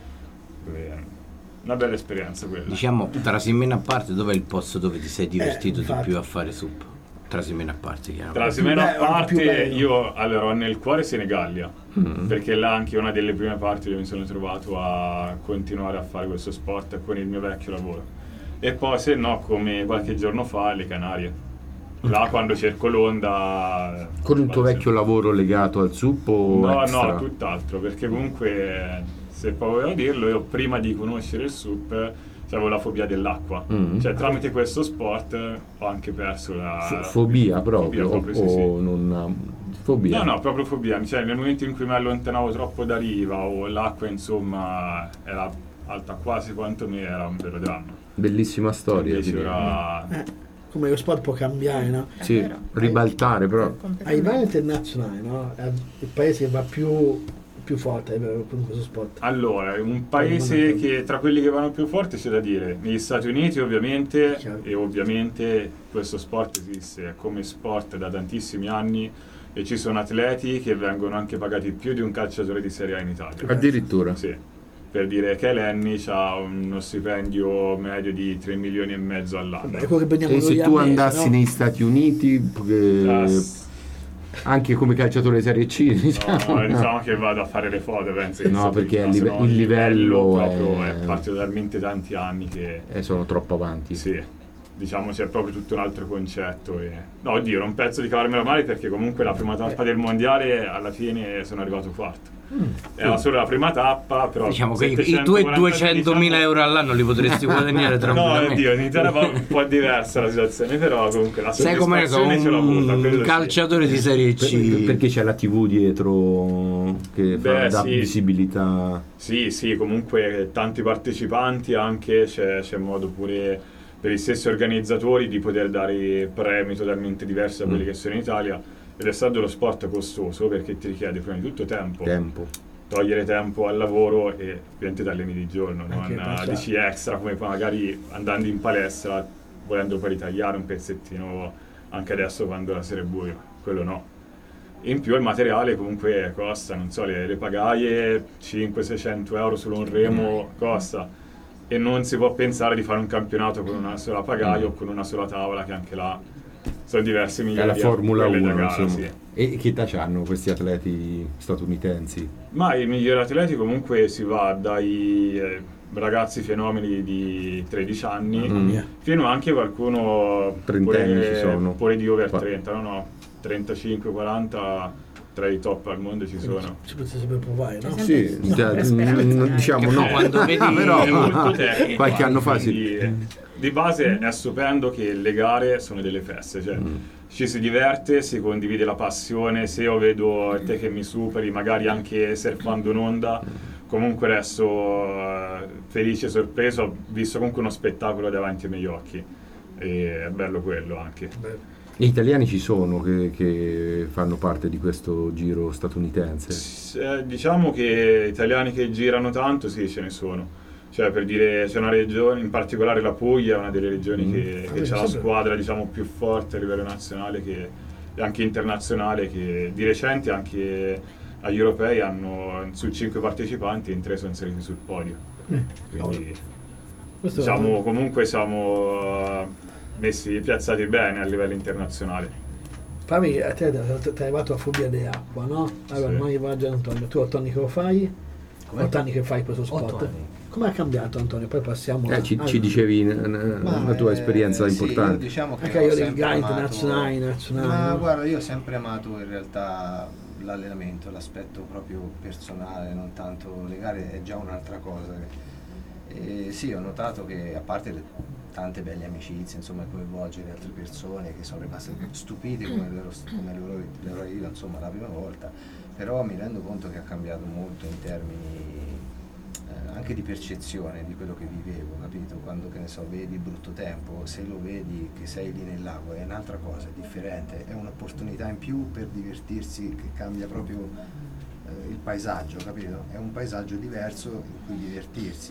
Una bella esperienza quella. Diciamo, Trasimeno a parte, dov'è il posto dove ti sei divertito di più a fare SUP? Trasimeno a parte, chiaramente. Trasimeno a parte, io allora ho nel cuore Senigallia, perché là anche una delle prime parti dove mi sono trovato a continuare a fare questo sport con il mio vecchio lavoro. E poi se no, come qualche giorno fa, le Canarie. Là quando cerco l'onda... Con il tuo vecchio lavoro legato al SUP o extra? No, tutt'altro, perché comunque, se poi volevo dirlo, io prima di conoscere il SUP avevo la fobia dell'acqua. Cioè tramite questo sport ho anche perso la... Fobia proprio? Sì. Non... Fobia? No, proprio fobia. Cioè nel momento in cui mi allontanavo troppo da riva o l'acqua insomma era alta quasi quanto me, era un vero dramma. Bellissima storia. Come lo sport può cambiare, no? Sì, ribaltare però. A livello internazionale, no? È il paese che va più forte con questo sport. Allora, un paese che tra quelli che vanno più forti c'è da dire, negli Stati Uniti ovviamente, e ovviamente questo sport esiste come sport da tantissimi anni e ci sono atleti che vengono anche pagati più di un calciatore di Serie A in Italia. Addirittura? Sì. Per dire che Lenny ha uno stipendio medio di 3 milioni e mezzo all'anno. E se tu andassi negli Stati Uniti, anche come calciatore Serie C, diciamo che vado a fare le foto, penso. No, perché il livello proprio è partito talmente tanti anni che sono troppo avanti. Sì, diciamo c'è proprio tutto un altro concetto. No, oddio, non penso di cavarmela male perché comunque la prima tappa del mondiale alla fine sono arrivato quarto. Era solo la prima tappa, però diciamo che i tuoi 200.000 euro all'anno li potresti guadagnare tranquillamente. No, oddio, in Italia è un po' diversa la situazione, però comunque la soddisfazione ce l'ho avuta. Un calciatore di Serie C. Perché c'è la TV dietro che dà visibilità. Sì, comunque tanti partecipanti, anche c'è modo pure per gli stessi organizzatori di poter dare premi totalmente diversi da quelli che sono in Italia. Ed è stato lo sport costoso perché ti richiede prima di tutto tempo. Togliere tempo al lavoro e ovviamente ti alleni di giorno, non dici extra come magari andando in palestra volendo poi ritagliare un pezzettino anche adesso quando la sera è buio, quello no. E in più il materiale comunque costa, non so, le pagaie 500-600 euro solo un remo costa e non si può pensare di fare un campionato con una sola pagaia o con una sola tavola, che anche là sono diversi milioni. È la Formula 1, gara, sì. E che età hanno questi atleti statunitensi? Ma i migliori atleti comunque si va dai ragazzi fenomeni di 13 anni fino anche qualcuno pure di over 30, no, 35-40 tra i top al mondo ci sono. Si potrebbe provare, no? Sì, diciamo no, quando vedi però è molto tecnico, qualche anno fa di base è stupendo che le gare sono delle feste, cioè ci si diverte, si condivide la passione. Se io vedo te che mi superi, magari anche surfando un'onda, comunque resto felice e sorpreso, visto comunque uno spettacolo davanti ai miei occhi, e è bello quello anche. Gli italiani ci sono che fanno parte di questo giro statunitense? Diciamo che italiani che girano tanto sì, ce ne sono. Cioè, per dire, c'è una regione, in particolare la Puglia, è una delle regioni che c'ha la squadra, diciamo, più forte a livello nazionale e anche internazionale, che di recente anche agli europei hanno, su 5 partecipanti, in 3 sono inseriti sul podio. Quindi diciamo, comunque siamo piazzati bene a livello internazionale. Fammi, a te ti è arrivato la fobia dell'acqua, no? Allora, Sì. ormai va già Antonio, tu 8 anni che lo fai? Come? 8 anni che fai questo 8 sport? anni. Come è cambiato, Antonio? Poi passiamo Ci dicevi una tua esperienza sì, importante. io diciamo che anche ho io dei sempre gare amato- internazionali, Ma no? guarda, io ho sempre amato in realtà l'allenamento, l'aspetto proprio personale, non tanto le gare, è già un'altra cosa. E sì, ho notato che a parte tante belle amicizie, insomma, coinvolgere altre persone che sono rimaste stupite come l'ero io, insomma, la prima volta, però mi rendo conto che ha cambiato molto in termini anche di percezione di quello che vivevo, capito? Quando, che ne so, vedi brutto tempo, se lo vedi che sei lì nel lago è un'altra cosa, è differente, è un'opportunità in più per divertirsi, che cambia proprio il paesaggio, capito? È un paesaggio diverso in cui divertirsi.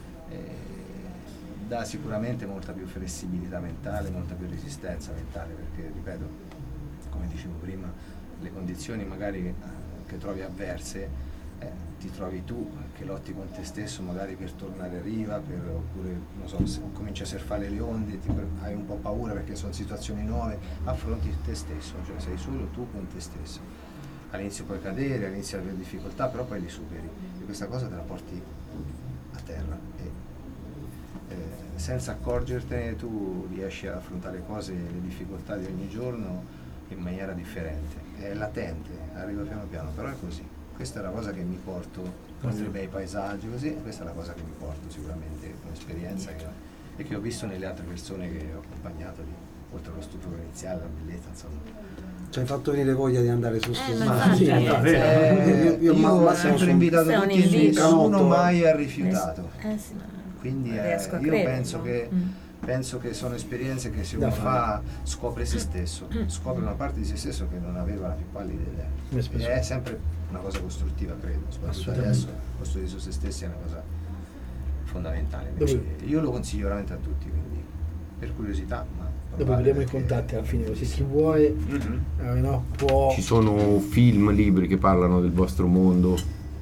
Dà sicuramente molta più flessibilità mentale, molta più resistenza mentale, perché, ripeto, come dicevo prima, le condizioni magari che trovi avverse, ti trovi tu che lotti con te stesso magari per tornare a riva, oppure non so, se cominci a surfare le onde, hai un po' paura perché sono situazioni nuove, affronti te stesso, cioè sei solo tu con te stesso. All'inizio puoi cadere, all'inizio avere difficoltà, però poi li superi e questa cosa te la porti a terra e senza accorgertene tu riesci ad affrontare cose, le difficoltà di ogni giorno in maniera differente, è latente, arriva piano piano, però è così. Questa è la cosa che mi porto, con i bei paesaggi così, questa è la cosa che mi porto sicuramente come esperienza e che ho visto nelle altre persone che ho accompagnato lì, oltre allo stupore iniziale, la bellezza, insomma. Ci hai fatto venire voglia di andare su sto ma sì, infatti, io ho massimo sempre sono- invitato sei un tutti e invito. nessuno mai ha rifiutato. sì, ma Quindi non riesco a io crederlo. penso che sono esperienze che se Da uno fare. fa scopre se stesso, scopre una parte di se stesso che non aveva la più pallida Come idea. spesso. E è sempre una cosa costruttiva, credo, soprattutto Assolutamente. adesso costruire su se stessi è una cosa fondamentale. Dove- Invece io lo consiglio veramente a tutti, quindi per curiosità, ma Dopo provare, vedremo i perché- contatti alla fine, così chi vuole no, può. Ci sono film, libri che parlano del vostro mondo?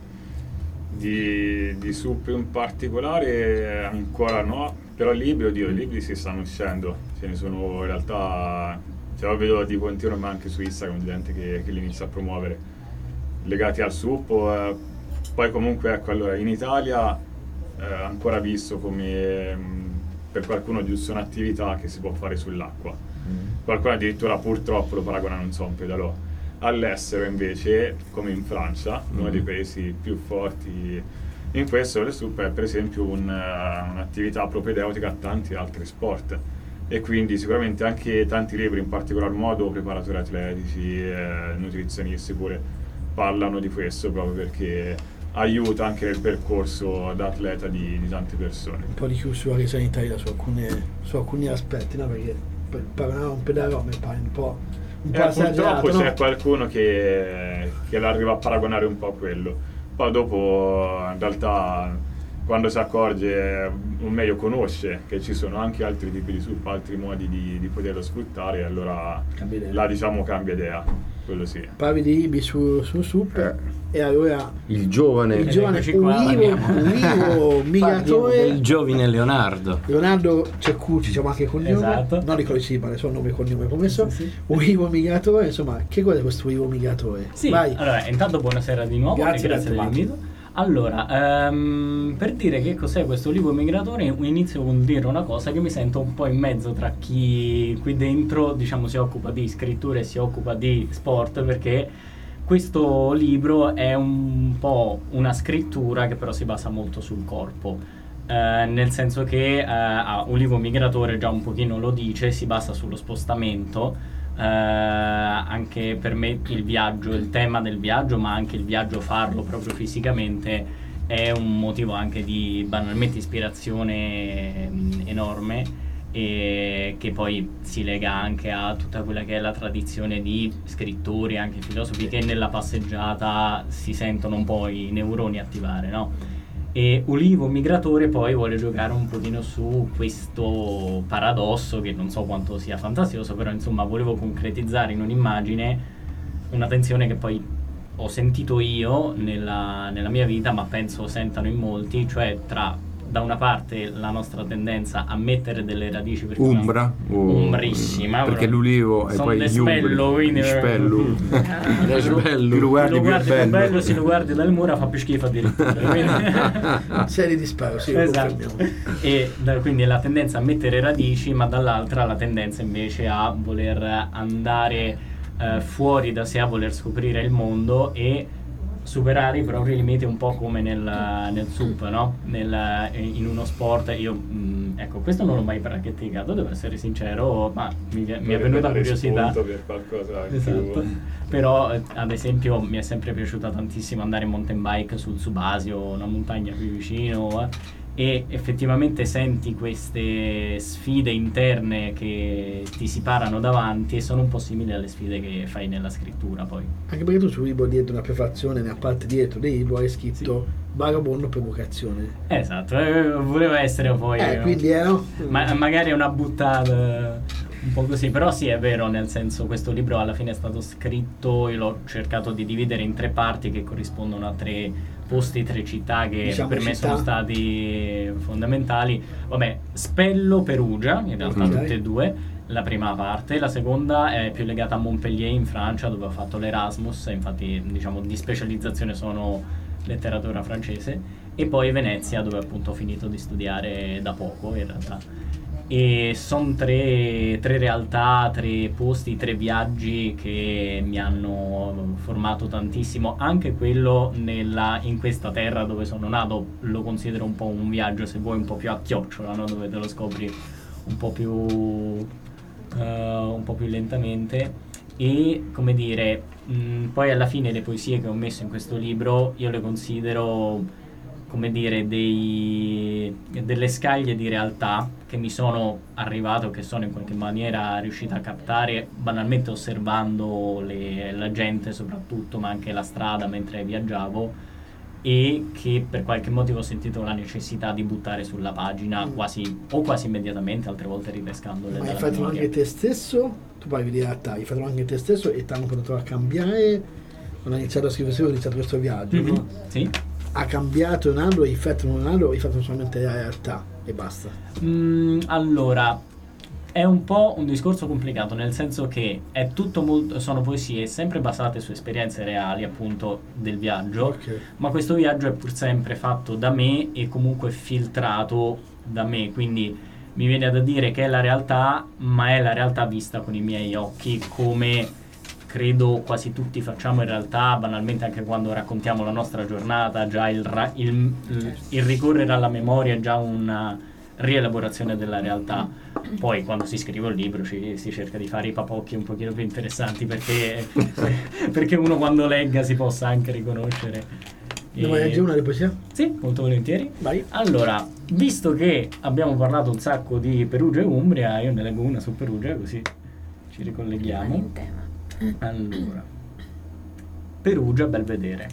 Di SUP in particolare ancora no, però libri, oddio, i libri si stanno uscendo, ce ne sono in realtà, cioè, lo vedo di continuo, ma anche su Instagram gente che li inizia a promuovere, legati al SUP. Poi comunque, ecco, allora, in Italia ancora visto come per qualcuno giusto un'attività che si può fare sull'acqua, qualcuno addirittura purtroppo lo paragona, non so, a un pedalò. All'estero invece, come in Francia, uno dei paesi più forti in questo, le SUP è per esempio un'attività propedeutica a tanti altri sport, e quindi sicuramente anche tanti libri, in particolar modo preparatori atletici, nutrizionisti pure, parlano di questo proprio perché aiuta anche nel percorso da atleta di tante persone. Un po' di chiusura che sanitaria su alcuni aspetti, no? Perché per paragonare a un pedalò mi pare un po' esagerato, Purtroppo no? c'è qualcuno che l'arriva a paragonare un po' a quello, poi dopo in realtà quando si accorge, o meglio conosce che ci sono anche altri tipi di SUP, altri modi di poterlo sfruttare, allora Cambia idea. là diciamo cambia idea, quello sì. Parli di Ibi su SUP e allora Il giovane il giovane eccoci qua, Uivo Parliamo migratore del giovane Leonardo. Leonardo Ceccucci, diciamo anche cognome, Esatto. non ricordo sì, ma sono nome e cognome commesso. Sì, sì. Uivo migratore, insomma, che cos'è questo Uivo migratore? Sì, Vai. allora intanto buonasera di nuovo Grazie e grazie per aver dell'invito. Allora, per dire che cos'è questo libro migratore, inizio con dire una cosa che mi sento un po' in mezzo tra chi qui dentro, diciamo, si occupa di scrittura e si occupa di sport, perché questo libro è un po' una scrittura che però si basa molto sul corpo. Nel senso che Ulivo Migratore già un pochino lo dice, si basa sullo spostamento. Anche per me il viaggio, il tema del viaggio, ma anche il viaggio, farlo proprio fisicamente, è un motivo anche di banalmente ispirazione enorme, e che poi si lega anche a tutta quella che è la tradizione di scrittori, anche filosofi, che nella passeggiata si sentono un po' i neuroni attivare, no? E Ulivo Migratore poi vuole giocare un pochino su questo paradosso che non so quanto sia fantasioso, però insomma volevo concretizzare in un'immagine una tensione che poi ho sentito io nella mia vita, ma penso sentano in molti, cioè tra da una parte la nostra tendenza a mettere delle radici umbrissima, perché l'ulivo e poi gli umbri, spello. Più lo guardi più è bello. Se lo guardi dalle mura fa più schifo addirittura. Serie di sparo, sì, esatto. E quindi la tendenza a mettere radici, ma dall'altra la tendenza invece a voler andare fuori da sé, a voler scoprire il mondo e superare i propri limiti, un po' come nel SUP, no? In uno sport. Io ecco, questo non l'ho mai praticato, devo essere sincero, ma mi è venuta curiosità per qualcosa esatto. più. Però ad esempio mi è sempre piaciuta tantissimo andare in mountain bike sul Subasio, una montagna qui vicino, e effettivamente senti queste sfide interne che ti si parano davanti e sono un po' simili alle sfide che fai nella scrittura poi. Anche perché tu sul libro, dietro una prefazione, nella parte dietro del libro hai scritto vagabondo per vocazione. Esatto, voleva essere poi quindi magari è una buttata un po' così, però sì, è vero, nel senso questo libro alla fine è stato scritto, io l'ho cercato di dividere in 3 parti che corrispondono a 3 posti, 3 città che diciamo per me sono stati fondamentali. Vabbè, Spello, Perugia, in realtà tutte e 2, la prima parte. La seconda è più legata a Montpellier in Francia, dove ho fatto l'Erasmus, infatti diciamo di specializzazione sono letteratura francese, e poi Venezia, dove appunto ho finito di studiare da poco in realtà. E sono 3 realtà, 3 posti, 3 viaggi che mi hanno formato tantissimo. Anche quello in questa terra dove sono nato lo considero un po' un viaggio, se vuoi, un po' più a chiocciola, no? Dove te lo scopri un po' più lentamente. E come dire, poi alla fine le poesie che ho messo in questo libro io le considero, come dire, delle scaglie di realtà che mi sono arrivato, che sono in qualche maniera riuscita a captare banalmente osservando la gente soprattutto, ma anche la strada mentre viaggiavo, e che per qualche motivo ho sentito la necessità di buttare sulla pagina quasi immediatamente, altre volte ripescandole. Ma hai fatto anche te stesso? Tu parli di realtà, hai fatto anche te stesso e ti hanno portato a cambiare quando hai iniziato a scrivere, ho iniziato questo viaggio, no? Sì. Ha cambiato un anno, hai fatto un anno, hai fatto solamente la realtà e basta? Allora, è un po' un discorso complicato, nel senso che è tutto sono poesie sempre basate su esperienze reali, appunto, del viaggio, Okay. ma questo viaggio è pur sempre fatto da me e comunque filtrato da me, quindi mi viene da dire che è la realtà, ma è la realtà vista con i miei occhi, come credo quasi tutti facciamo in realtà, banalmente anche quando raccontiamo la nostra giornata, già il ricorrere alla memoria è già una rielaborazione della realtà. Poi quando si scrive un libro si cerca di fare i papocchi un pochino più interessanti perché uno quando legga si possa anche riconoscere. Devo leggere una di poesia? Sì, molto volentieri. Vai. Allora, visto che abbiamo parlato un sacco di Perugia e Umbria, io ne leggo una su Perugia così ci ricolleghiamo. In tema. Allora, Perugia, Belvedere.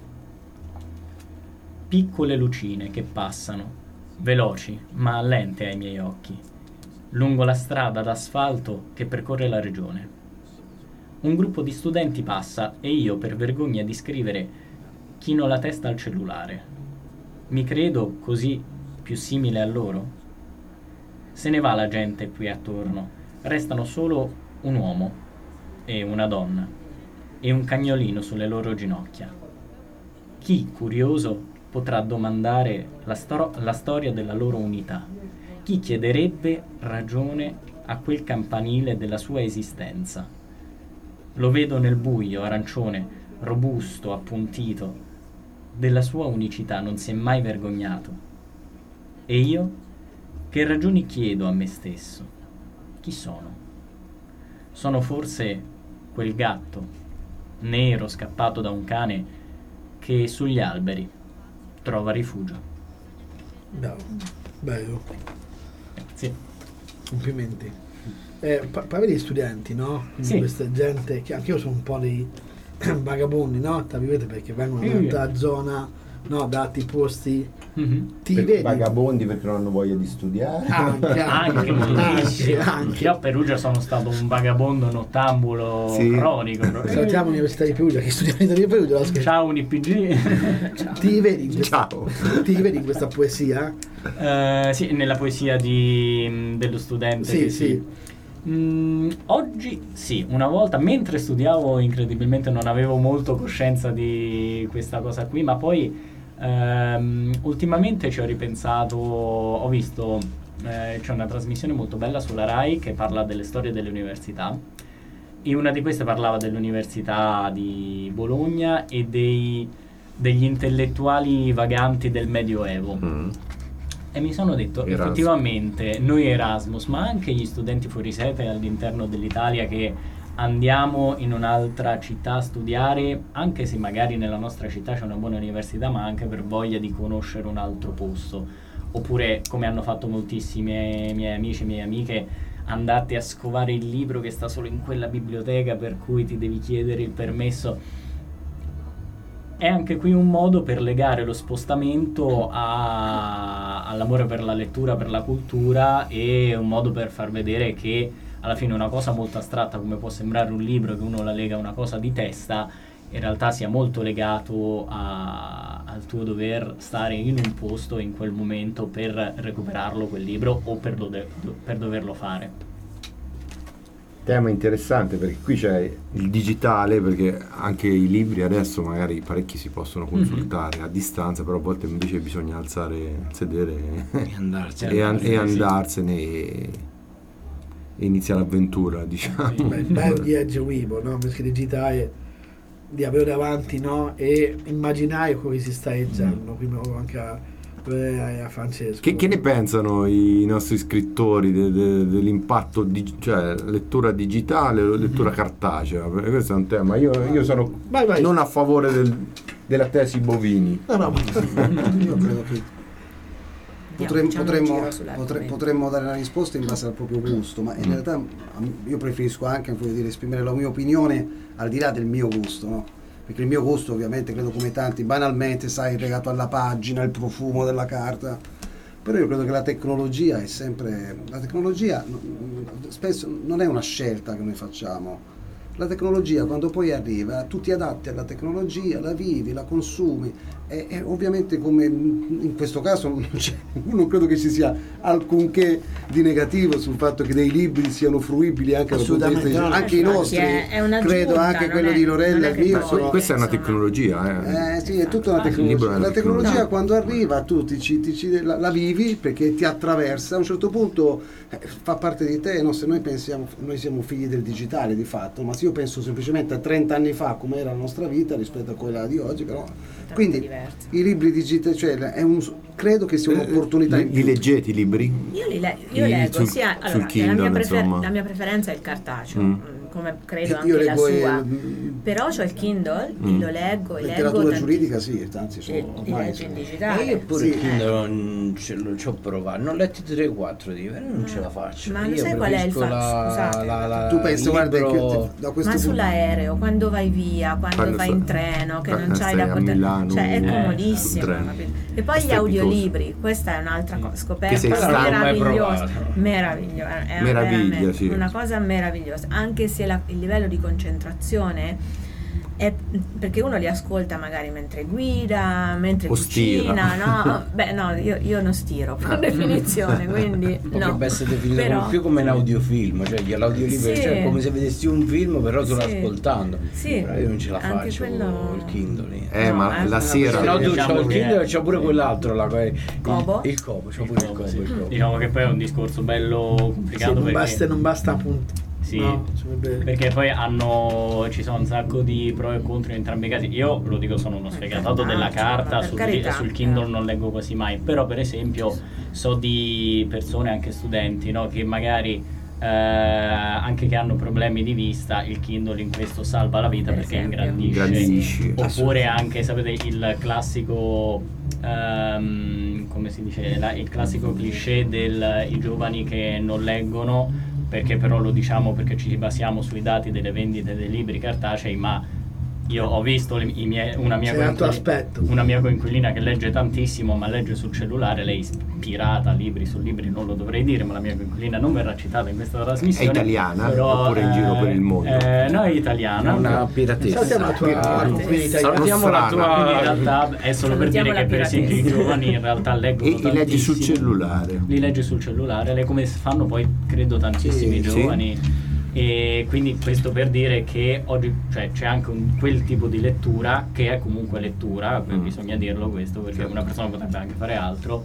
Piccole lucine che passano, veloci ma lente ai miei occhi, lungo la strada d'asfalto che percorre la regione. Un gruppo di studenti passa e io, per vergogna di scrivere, chino la testa al cellulare. Mi credo così più simile a loro? Se ne va la gente qui attorno, restano solo un uomo e una donna e un cagnolino sulle loro ginocchia. Chi, curioso, potrà domandare la storia della loro unità? Chi chiederebbe ragione a quel campanile della sua esistenza? Lo vedo nel buio, arancione, robusto, appuntito. Della sua unicità non si è mai vergognato. E io? Che ragioni chiedo a me stesso? Chi sono? Sono forse quel gatto, nero scappato da un cane, che sugli alberi trova rifugio. Bravo, bello, Sì. complimenti. Parli degli studenti, no? Sì. Questa gente che anche io sono un po' dei vagabondi, no? Tra virgolette, perché vengono dalla zona no, dati posti, ti Per vedi vagabondi perché non hanno voglia di studiare. Anche moltissimo. anche. Io a Perugia sono stato un vagabondo nottambulo Sì. cronico. proprio. Salutiamo l'Università di Perugia, che studia all'Università di Perugia, lo scherzo. Ciao UniPG. Ti vedi in questa, Ciao. ti vedi in questa poesia? Sì, nella poesia dello studente. Sì, che sì. Oggi sì, una volta mentre studiavo incredibilmente non avevo molto coscienza di questa cosa qui, ma poi ultimamente ci ho ripensato, ho visto c'è una trasmissione molto bella sulla Rai che parla delle storie delle università, e una di queste parlava dell'Università di Bologna e degli intellettuali vaganti del Medioevo. E mi sono detto, Erasmus. effettivamente, noi Erasmus, ma anche gli studenti fuori sede all'interno dell'Italia che andiamo in un'altra città a studiare, anche se magari nella nostra città c'è una buona università, ma anche per voglia di conoscere un altro posto. Oppure, come hanno fatto moltissimi miei amici e mie amiche, andate a scovare il libro che sta solo in quella biblioteca per cui ti devi chiedere il permesso. È anche qui un modo per legare lo spostamento all'amore per la lettura, per la cultura, e un modo per far vedere che alla fine una cosa molto astratta come può sembrare un libro, che uno la lega a una cosa di testa, in realtà sia molto legato al tuo dover stare in un posto in quel momento per recuperarlo quel libro o per doverlo fare. Tema interessante, perché qui c'è il digitale, perché anche i libri adesso magari parecchi si possono consultare a distanza, però a volte invece bisogna alzare il sedere E andarsene. e andarsene e iniziare l'avventura, diciamo. Beh, il bello di Edge Weibo, no? Perché digitale, di avere davanti, no? E immaginare quello che si sta eggiando, prima anche a Francesco. Che ne pensano i nostri scrittori dell'impatto cioè lettura digitale o lettura cartacea? Perché questo è un tema. Io sono Vai. non a favore della tesi Bovini. No, ma Io credo che Facciamo potremmo dare una risposta in base al proprio gusto, ma in realtà io preferisco anche, voglio dire, esprimere la mia opinione al di là del mio gusto, no? Perché il mio gusto, ovviamente, credo come tanti, banalmente, sai, legato alla pagina, il profumo della carta. Però io credo che la tecnologia spesso non è una scelta che noi facciamo. La tecnologia, quando poi arriva, tu ti adatti alla tecnologia, la vivi, la consumi, e ovviamente, come in questo caso non credo che ci sia alcunché di negativo sul fatto che dei libri siano fruibili anche dal punto di vista, anche i nostri, è un'aggiunta, credo anche quello di Lorella e il mio sono, Questa è una tecnologia, sì, è tutta una Il libro è tecnologia. una La tecnologia tecnologia. quando arriva tu la vivi perché ti attraversa, a un certo punto fa parte di te, no? Se noi pensiamo, noi siamo figli del digitale di fatto, ma se io penso semplicemente a 30 anni fa come era la nostra vita rispetto a quella di oggi, però quindi diverso. i libri digitali, cioè credo che sia un'opportunità in Li più. leggete i libri? Io leggo sul sia Kindle, insomma. la mia preferenza è il cartaceo, come credo Io anche la leggo sua. Però c'ho il Kindle, lo leggo e leggo letteratura tanti- giuridica, sì, anzi e sono li ormai leggo in sono- digitale. Io pure Sì. il Kindle ci ho provato, non ho letti 3-4 di però non ce la faccio. Ma lo Io sai qual è il preferisco scusate. Tu pensi, guarda, libro- che da questo Ma punto sull'aereo, quando vai via, quando Quando vai sta- in treno, che non stai c'hai da a poter... Milano, cioè è in comodissimo, treno. capito? E poi gli Strepitoso. audiolibri, questa è un'altra Che sei scoperta stato- meravigliosa. mai provato. Meravigliosa, è Meraviglia, veramente sì. una cosa meravigliosa, anche se il livello di concentrazione è perché uno li ascolta magari mentre guida, mentre O stira. cucina, no? Beh, no, io non stiro per definizione, quindi no. Potrebbe essere definito Però- come più come un audiofilm, cioè l'audiolibro Sì. cioè come se vedessi un film però tu Sì. ascoltando. Sì. Però io non ce la Anche faccio quello- con il Kindle. No, Ma la no, sera No, tu Diciamo c'ho il che- Kindle e c'ho pure quell'altro là, Cobo? il Cobo, c'ho pure il Cobo, Sì. il Cobo. Diciamo che poi è un discorso bello sì, complicato perché non basta appunto. sì, No, sarebbe- perché poi ci sono un sacco di pro e contro in entrambi i casi. Io lo dico, sono uno sfegatato della carta, per carità. sul Kindle non leggo quasi mai, però per esempio so di persone, anche studenti, no, che magari anche che hanno problemi di vista, il Kindle in questo salva la vita Per perché esempio. Ingrandisci. Oppure anche, sapete, il classico come si dice, il classico cliché i giovani che non leggono, perché però lo diciamo perché ci basiamo sui dati delle vendite dei libri cartacei, ma io ho visto una mia coinquilina che legge tantissimo, ma legge sul cellulare, lei ispirata a libri su libri, non lo dovrei dire, ma la mia coinquilina non verrà citata in questa trasmissione. È italiana però, oppure in giro per il mondo? No, è italiana. Una piratessa. Salutiamo la tua coinquilina italiana. Salutiamo la tua. Quindi in realtà è solo per dire che per esempio i giovani in realtà leggono E leggi sul tantissimo. cellulare. Li leggi sul cellulare, le come fanno poi credo tantissimi Sì, giovani. E quindi questo per dire che oggi c'è anche quel tipo di lettura che è comunque lettura, bisogna dirlo questo, perché una persona potrebbe anche fare altro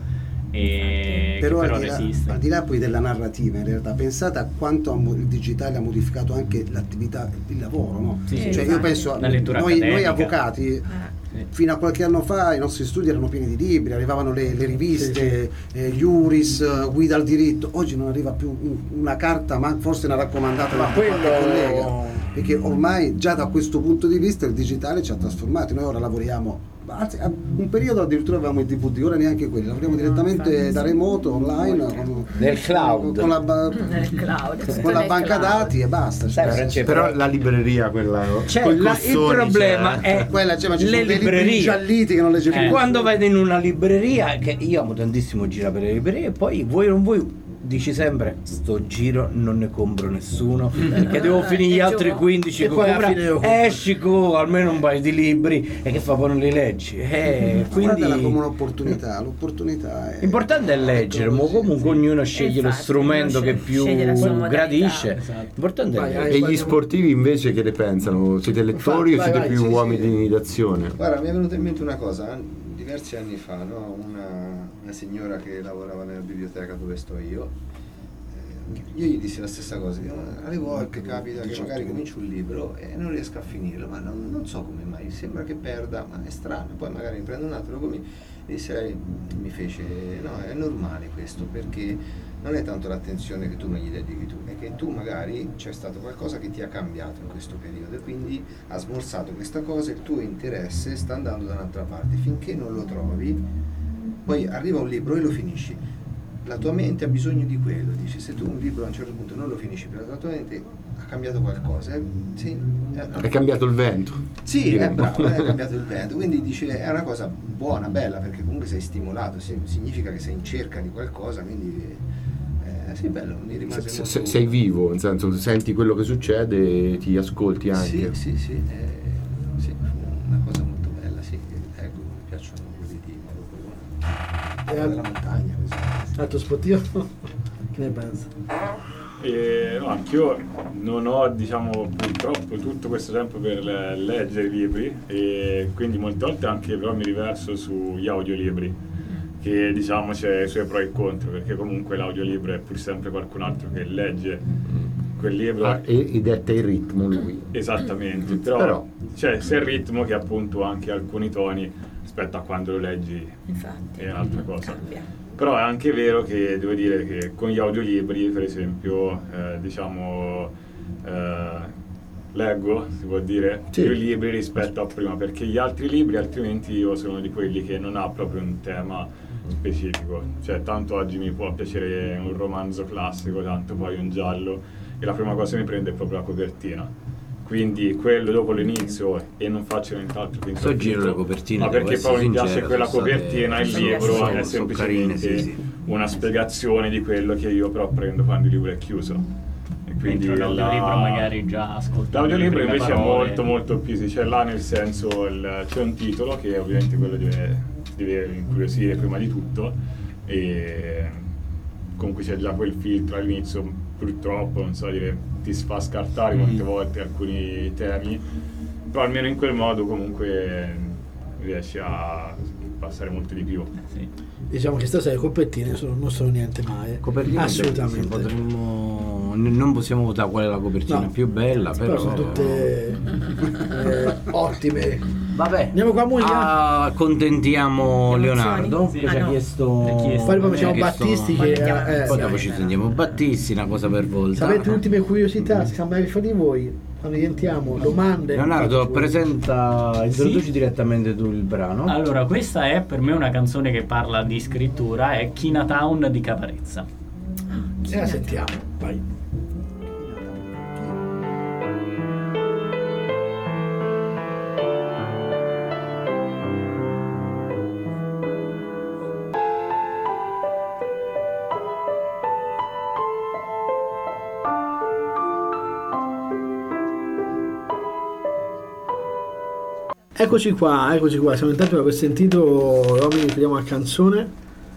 e però che però al di là, resiste. al di là poi della narrativa, in realtà pensate a quanto il digitale ha modificato anche l'attività, il lavoro, no? Sì, Cioè io penso, la lettura noi accademica. avvocati fino a qualche anno fa i nostri studi erano pieni di libri, arrivavano le riviste, Iuris, Guida al diritto. Oggi non arriva più una carta, ma forse una raccomandata da qualche collega, perché ormai già da questo punto di vista il digitale ci ha trasformati. Noi ora lavoriamo, anzi, a un periodo addirittura avevamo i DVD, ora neanche quelli, lavoriamo direttamente da remoto, online, nel cloud, con la banca cloud. dati e basta. Però la libreria, quella coi il cossoni, problema è quella, cioè, ma ci le sono dei libri librerie ingialliti che non legge più. quando vai in una libreria, che io amo tantissimo girare per le librerie, e poi vuoi o non vuoi dici sempre sto giro non ne compro nessuno perché devo finire gli altri 15 E che poi alla compra, fine io compro. esci con almeno un paio di libri e che fa poi non li leggi, quindi Guardala come un'opportunità, l'opportunità è l'importante è leggere, ma comunque ognuno sceglie lo Infatti, strumento ognuno che più sceglie la sua modalità. gradisce. Esatto. L'importante è Vai, leggere. E gli sportivi invece che ne pensano? Siete lettori o Vai, siete vai, più sì, uomini d'azione? Guarda, mi è venuta in mente una cosa, diversi anni fa, no? Una signora che lavorava nella biblioteca dove sto io gli dissi la stessa cosa, alle volte capita che magari comincio un libro e non riesco a finirlo, ma non so come mai, sembra che perda, ma è strano, poi magari ne prendo un altro, e disse lei, mi fece, no, è normale questo, perché non è tanto l'attenzione che tu non gli dedichi tu, è che tu magari c'è stato qualcosa che ti ha cambiato in questo periodo e quindi ha smorzato questa cosa, il tuo interesse sta andando da un'altra parte, finché non lo trovi, poi arriva un libro e lo finisci. La tua mente ha bisogno di quello, dice, se tu un libro a un certo punto non lo finisci perché la tua mente ha cambiato qualcosa, È cambiato il vento. sì, è bravo, è cambiato il vento, quindi dice è una cosa buona, bella, perché comunque sei stimolato, significa che sei in cerca di qualcosa, quindi sì, bello, mi rimase molto... Sei vivo, nel senso senti quello che succede e ti ascolti anche. Sì, sì, una cosa molto bella, sì, ecco, mi piacciono quelli di Mauro della montagna, così. Lato sportivo, che ne pensi? No, anch'io non ho, diciamo, purtroppo tutto questo tempo per leggere i libri e quindi molte volte anche però mi riverso sugli audiolibri, che diciamo c'è i suoi pro e contro, perché comunque l'audiolibro è pur sempre qualcun altro che legge quel libro E detta il ritmo lui. esattamente, però c'è sia il ritmo che appunto anche alcuni toni rispetto a quando lo leggi Infatti, è un'altra cosa. cambia. Però è anche vero che devo dire che con gli audiolibri, per esempio, leggo, si può dire, Sì. più libri rispetto a prima, perché gli altri libri altrimenti io sono di quelli che non ha proprio un tema specifico, cioè tanto oggi mi può piacere un romanzo classico, tanto poi un giallo e la prima cosa che mi prende è proprio la copertina. Quindi quello dopo l'inizio e non faccio nient'altro che Sto giro le copertine, ma devo perché essere poi mi piace sincero, quella sono state- copertina, il sono libro piaciute. è Sono carine, semplicemente sì. una spiegazione di quello che io però prendo quando il libro è chiuso. E quindi Mentre l'audiolibro magari già ascoltato l'audiolibro le prime invece parole. è molto molto più, c'è là nel senso c'è un titolo che ovviamente quello deve incuriosire prima di tutto e comunque c'è già quel filtro all'inizio, purtroppo non so dire, ti fa scartare molte volte alcuni temi, però almeno in quel modo comunque riesci a passare molto di più. Sì. Diciamo che stasera le copertine non sono niente male. Copertine assolutamente. non possiamo votare qual è la copertina No. più bella, Però sono tutte ottime. Vabbè, Andiamo con la musica. accontentiamo Le Leonardo emozioni? che Sì. ci ha no. chiesto. Poi dopo facciamo ci ha chiesto- Battisti Poi che mettiamo- Poi dopo ci sentiamo Battisti, una cosa per volta. Sapete ultime curiosità, si mai fa di voi? Quando rientriamo, domande. Leonardo, fate voi. presenta, introduci direttamente tu il brano. Allora, questa è per me una canzone che parla di scrittura, è Chinatown di Caparezza. E la sentiamo, vai. Eccoci qua, siamo intanto per aver sentito Romy, chiediamo la canzone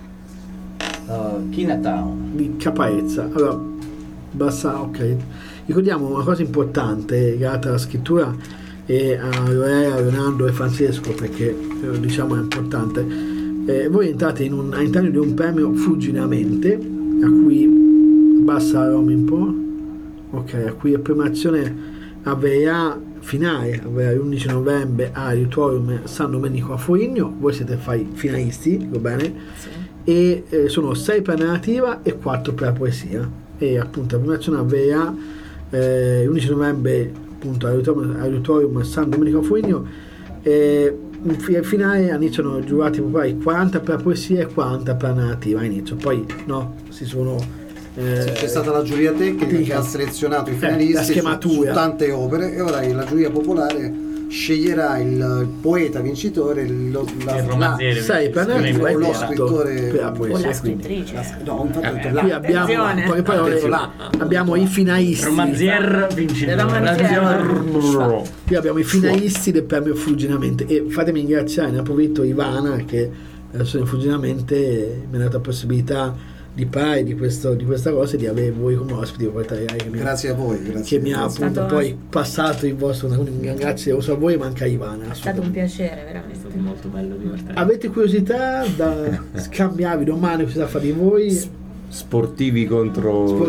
Chinatown. di Caparezza. Allora, basta, ok. Ricordiamo una cosa importante legata alla scrittura e a Lorena, Leonardo e Francesco, perché diciamo è importante. Voi entrate all'interno di un premio Fugginamente, a cui basta Romy un po'. Ok, a cui la premiazione avverrà l'11 novembre all'Auditorium San Domenico a Foligno. Voi siete finalisti, va bene? Sì. E sono 6 per la narrativa e 4 per la poesia, e appunto la premiazione avverrà l'11 novembre appunto all'Auditorium San Domenico a Foligno. Al finale iniziano giurati popolari 40 per la poesia e 40 per la narrativa all'inizio, poi no, si sono c'è stata la giuria tecnica che ha selezionato i finalisti su tante opere, e ora la giuria popolare sceglierà il poeta vincitore, il romanziere, lo scrittore per la poesia, o la scrittrice. Qui abbiamo i finalisti. Romanzier vincitore. Qui abbiamo i finalisti del premio Fugginamente, e fatemi ringraziare, ne approfitto, Ivana, che adesso nel Fugginamente mi ha dato la possibilità di parlare di questa cosa e di avere voi come ospiti. Grazie a voi, che mi ha appunto poi passato il vostro, grazie a voi, manca Ivana. È stato un piacere, veramente. È stato molto bello, divertente. Avete curiosità da scambiarvi domande, curiosità fra di voi? Sportivi contro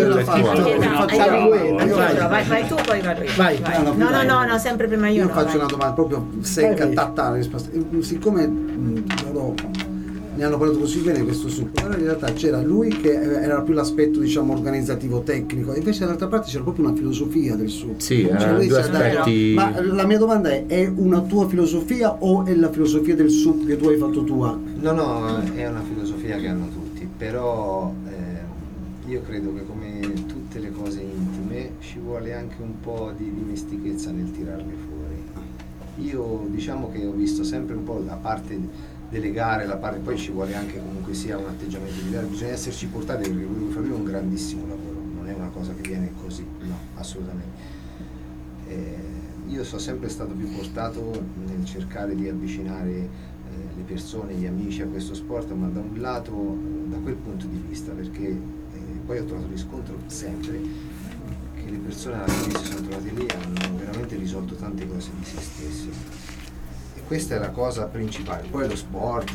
Vai tu, poi vado io. Vai. No, sempre prima io. Io faccio una domanda proprio secca, tattare, siccome ne hanno parlato così bene di questo succo, però in realtà c'era lui che era più l'aspetto diciamo organizzativo, tecnico, e invece dall'altra parte c'era proprio una filosofia del succo. Sì, due aspetti. Ma la mia domanda è una tua filosofia o è la filosofia del succo che tu hai fatto tua? No, è una filosofia che hanno tutti, però io credo che come tutte le cose intime ci vuole anche un po' di dimestichezza nel tirarle fuori. Io diciamo che ho visto sempre un po' la parte delle gare, la parte, poi ci vuole anche comunque sia un atteggiamento diverso, bisogna esserci portati, perché quello che fa lui è un grandissimo lavoro, non è una cosa che viene così, no, assolutamente. Io sono sempre stato più portato nel cercare di avvicinare le persone, gli amici a questo sport, ma da un lato da quel punto di vista, perché poi ho trovato riscontro sempre che le persone alla fine si sono trovate lì e hanno veramente risolto tante cose di se stessi. Questa è la cosa principale, poi lo sport,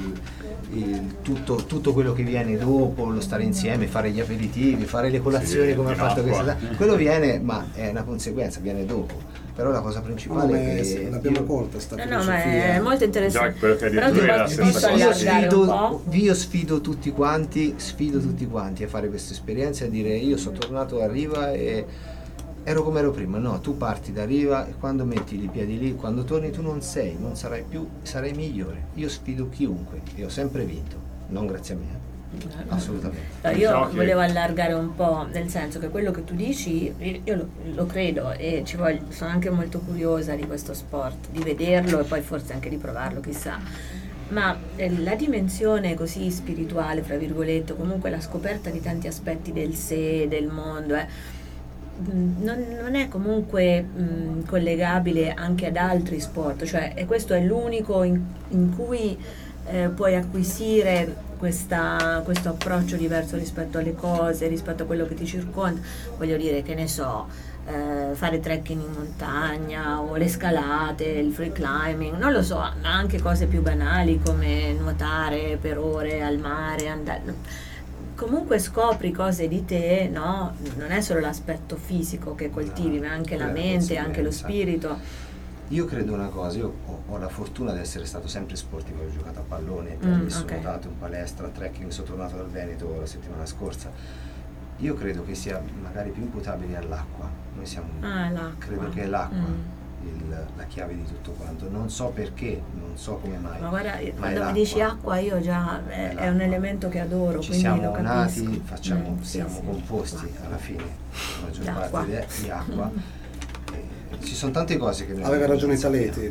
tutto quello che viene dopo, lo stare insieme, fare gli aperitivi, fare le colazioni come ha fatto questa, quello viene, ma è una conseguenza, viene dopo, però la cosa principale è che l'abbiamo colta sta filosofia. Ma è molto interessante. Quello che hai detto è la stessa cosa. Io sfido tutti quanti a fare questa esperienza e dire io sono tornato a Riva e ero come ero prima. No, tu parti da Riva e quando metti i piedi lì, quando torni tu non sarai più, sarai migliore. Io sfido chiunque e ho sempre vinto, non grazie a me. Assolutamente. Io volevo allargare un po', nel senso che quello che tu dici io lo credo, e sono anche molto curiosa di questo sport, di vederlo e poi forse anche di provarlo, chissà. Ma la dimensione così spirituale, fra virgolette, comunque la scoperta di tanti aspetti del sé, del mondo, non è comunque collegabile anche ad altri sport, cioè questo è l'unico in cui puoi acquisire questo approccio diverso rispetto alle cose, rispetto a quello che ti circonda. Voglio dire, che ne so, fare trekking in montagna o le scalate, il free climbing, non lo so, anche cose più banali come nuotare per ore al mare, andare. Comunque scopri cose di te, no? Non è solo l'aspetto fisico che coltivi, ma anche la mente, anche lo spirito. Io credo una cosa, io ho la fortuna di essere stato sempre sportivo, ho giocato a pallone, tennis, ho nuotato in palestra, trekking, sono tornato dal Veneto la settimana scorsa. Io credo che sia magari più imputabile all'acqua. Noi siamo, credo che è l'acqua la chiave di tutto quanto. Non so perché, non so come mai. Ma guarda, quando mi dici acqua io già è un elemento che adoro, ci quindi siamo lo capisco. nati, siamo composti alla fine, la maggior parte di acqua. Ci sono tante cose che aveva ragione Saleti.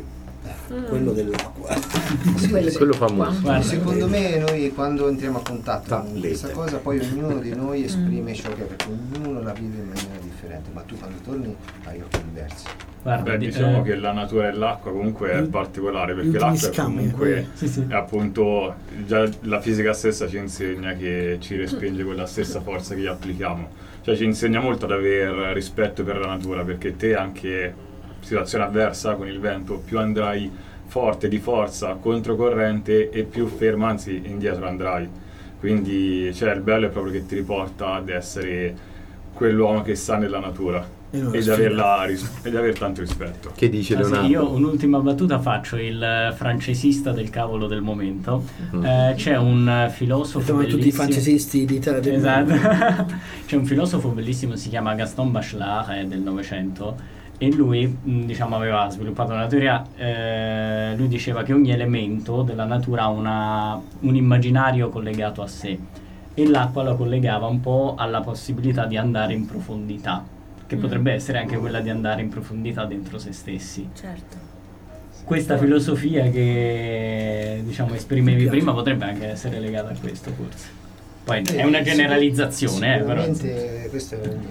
quello dell'acqua. Quello famoso. Guarda, Secondo me noi quando entriamo a contatto con Tablette. questa cosa poi ognuno di noi esprime ciò che è, perché ognuno la vive in maniera differente, ma tu quando torni hai occhi diversi. guarda, Beh, diciamo che la natura dell'acqua comunque è particolare, perché l'acqua è comunque è appunto già la fisica stessa ci insegna che ci respinge quella stessa forza che gli applichiamo, cioè ci insegna molto ad avere rispetto per la natura, perché te anche situazione avversa con il vento più andrai forte di forza controcorrente e più fermo, anzi indietro andrai, quindi cioè il bello è proprio che ti riporta ad essere quell'uomo che sta nella natura e di aver tanto rispetto. Che dice Ah, sì, Leonardo? io un'ultima battuta faccio, il francesista del cavolo del momento. C'è un filosofo Siamo tutti i bellissimo. francesisti d'Italia. Esatto. C'è un filosofo bellissimo, si chiama Gaston Bachelard, è del Novecento, e lui diciamo aveva sviluppato una teoria. Lui diceva che ogni elemento della natura ha un immaginario collegato a sé, e l'acqua lo collegava un po' alla possibilità di andare in profondità, che potrebbe essere anche quella di andare in profondità dentro se stessi. Certo. Questa filosofia che diciamo esprimevi prima potrebbe anche essere legata a questo, forse. Poi è una generalizzazione, però. Sicuramente questo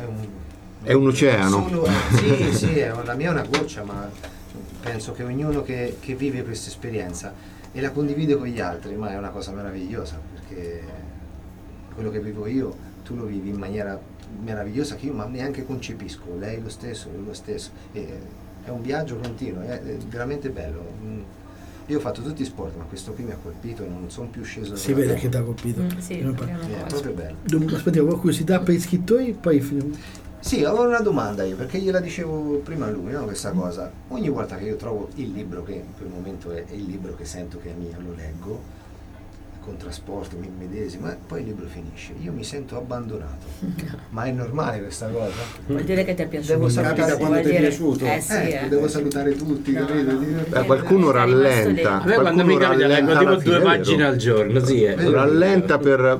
È un oceano. Sì, la mia è una goccia, ma penso che ognuno che vive questa esperienza e la condivide con gli altri, ma è una cosa meravigliosa, perché quello che vivo io, tu lo vivi in maniera meravigliosa che io ma neanche concepisco, lei lo stesso, lui lo stesso, è un viaggio continuo, è veramente bello. Io ho fatto tutti i sport, ma questo qui mi ha colpito e non sono più sceso. Si vede che ti ha colpito. Sì, Non è parlo. una È cosa. proprio bello. Aspettiamo, ho curiosità per gli scrittori, poi Sì, avevo una domanda io, perché gliela dicevo prima a lui, no, questa cosa. Ogni volta che io trovo il libro, che in quel momento è il libro che sento che è mio, lo leggo, con trasporto, mi medesimo, poi il libro finisce. Io mi sento abbandonato. Ma è normale questa cosa? Vuol dire che ti è piaciuto. Devo Capita salutare quando ti è piaciuto. devo salutare tutti, No, capito? no. Qualcuno Sei rimasto rallenta. lì. A me quando mi capita leggo alla tipo fine, 2 è vero. pagine al giorno, sì. Rallenta per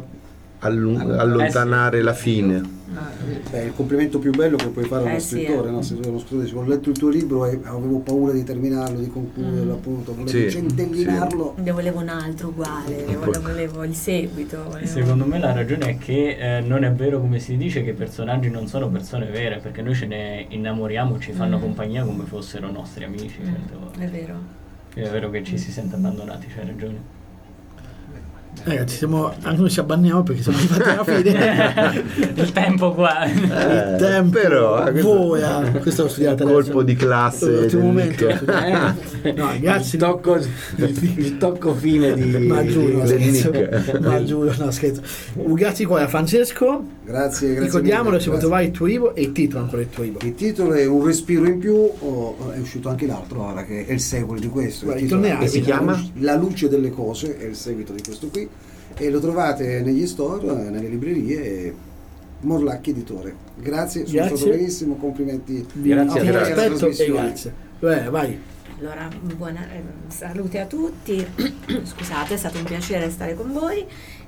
allontanare la fine. Beh, il complimento più bello che puoi fare a uno Sì, scrittore, no? Se uno scrittore dice, ho letto il tuo libro e avevo paura di terminarlo, di concluderlo, appunto, volevo Sì, centellinarlo. Ne volevo un altro uguale, volevo il seguito. volevo- Secondo me la ragione è che non è vero come si dice che i personaggi non sono persone vere, perché noi ce ne innamoriamo, ci fanno compagnia come fossero nostri amici certe volte. È vero. È vero che ci si sente abbandonati, c'hai ragione. ragazzi, anche noi ci abbanniamo perché siamo arrivati alla fine. Il tempo qua. Il tempo però, questo- vola. Questo l'ho studiato Un colpo di classe. L'ultimo del momento. Nick. No, grazie. Il tocco fine di... Ma giuro, del scherzo. Nick. Ma giuro, no, scherzo. Grazie qua a Francesco. Grazie. Ricordiamolo, mille, si può grazie. trovare il tuo libro e il titolo ancora il tuo libro. Il titolo è Un respiro in più, è uscito anche l'altro ora che è il seguito di questo. Guarda, Il titolo ritornerai. è Si chiama? La luce delle cose, è il seguito di questo qui e lo trovate negli store, nelle librerie. Morlacchi Editore. Grazie, sono Grazie. stato benissimo, complimenti. Grazie, Ti grazie. aspetto e trasmissione. grazie. Vai. Allora, saluti a tutti. Scusate, è stato un piacere stare con voi.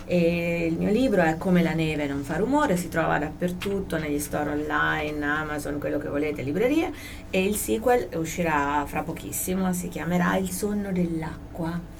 E il mio libro è Come la neve non fa rumore, si trova dappertutto, negli store online, Amazon, quello che volete, librerie, e il sequel uscirà fra pochissimo, si chiamerà Il sonno dell'acqua.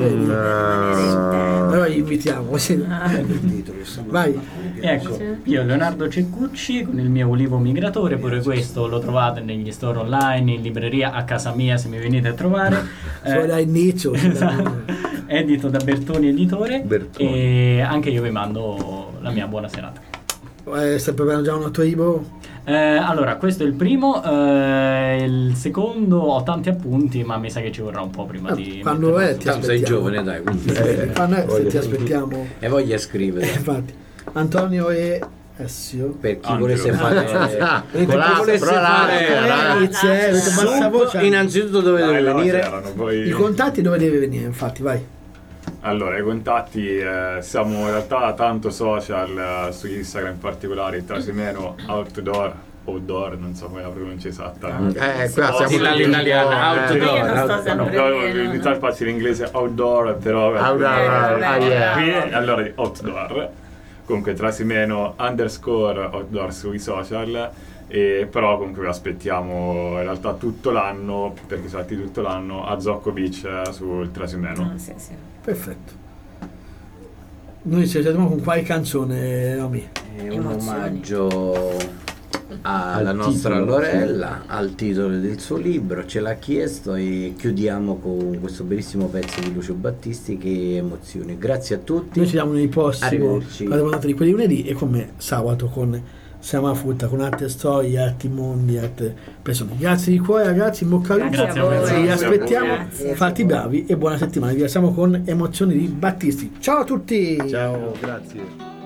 Allora invitiamo. Il titolo, insomma. Vai. Ecco, io Leonardo Ceccucci con il mio Ulivo Migratore, pure questo lo trovate negli store online, in libreria, a casa mia se mi venite a trovare. Solo da inizio. Edito da Bertoni Editore. Bertoni. E anche io vi mando la mia buona serata. Stai preparando già un altro libro? Allora, questo è il primo, il secondo ho tanti appunti, ma mi sa che ci vorrà un po' prima di... Quando è, ti Tanto sei aspettiamo. giovane, dai. Quando è, se voglio- ti aspettiamo. E voglia scrivere. Infatti, Antonio e Essio. Per chi Angelo. volesse fare... Volete Con la- volesse però la- fare ragazzi, avete bassa voce. Innanzitutto dove Dai, deve là venire? c'erano, poi- I contatti dove deve venire, infatti, vai. Allora, i contatti, siamo in realtà tanto social, su Instagram in particolare, Trasimeno Outdoor, non so come la pronuncia esatta. Qua siamo Sì, l'italiana, Io non sto outdoor. sempre No, bene, in Italia faccio in inglese outdoor, però yeah. qui allora di outdoor. Comunque Trasimeno _ outdoor sui social. E però comunque vi aspettiamo in realtà tutto l'anno, perché siamo stati tutto l'anno a Zocco Beach sul Trasimeno. Sì. Perfetto. Noi ci sentiamo con quale canzone, Romy? È un Emozioni. omaggio alla Al nostra titolo, Lorella, al titolo del suo libro, ce l'ha chiesto e chiudiamo con questo bellissimo pezzo di Lucio Battisti, che Emozioni. Grazie a tutti. Noi ci vediamo nel prossimo Arrivederci. alla puntata di quelli lunedì e con me sabato con Siamo a Frutta, con altre storie, altri mondi, altre persone. Grazie di cuore ragazzi, in bocca al lupo. Grazie a voi. Vi Grazie a voi. aspettiamo, Grazie. fatti bravi e buona settimana. Vi lasciamo con Emozioni di Battisti. Ciao a tutti! Ciao, grazie.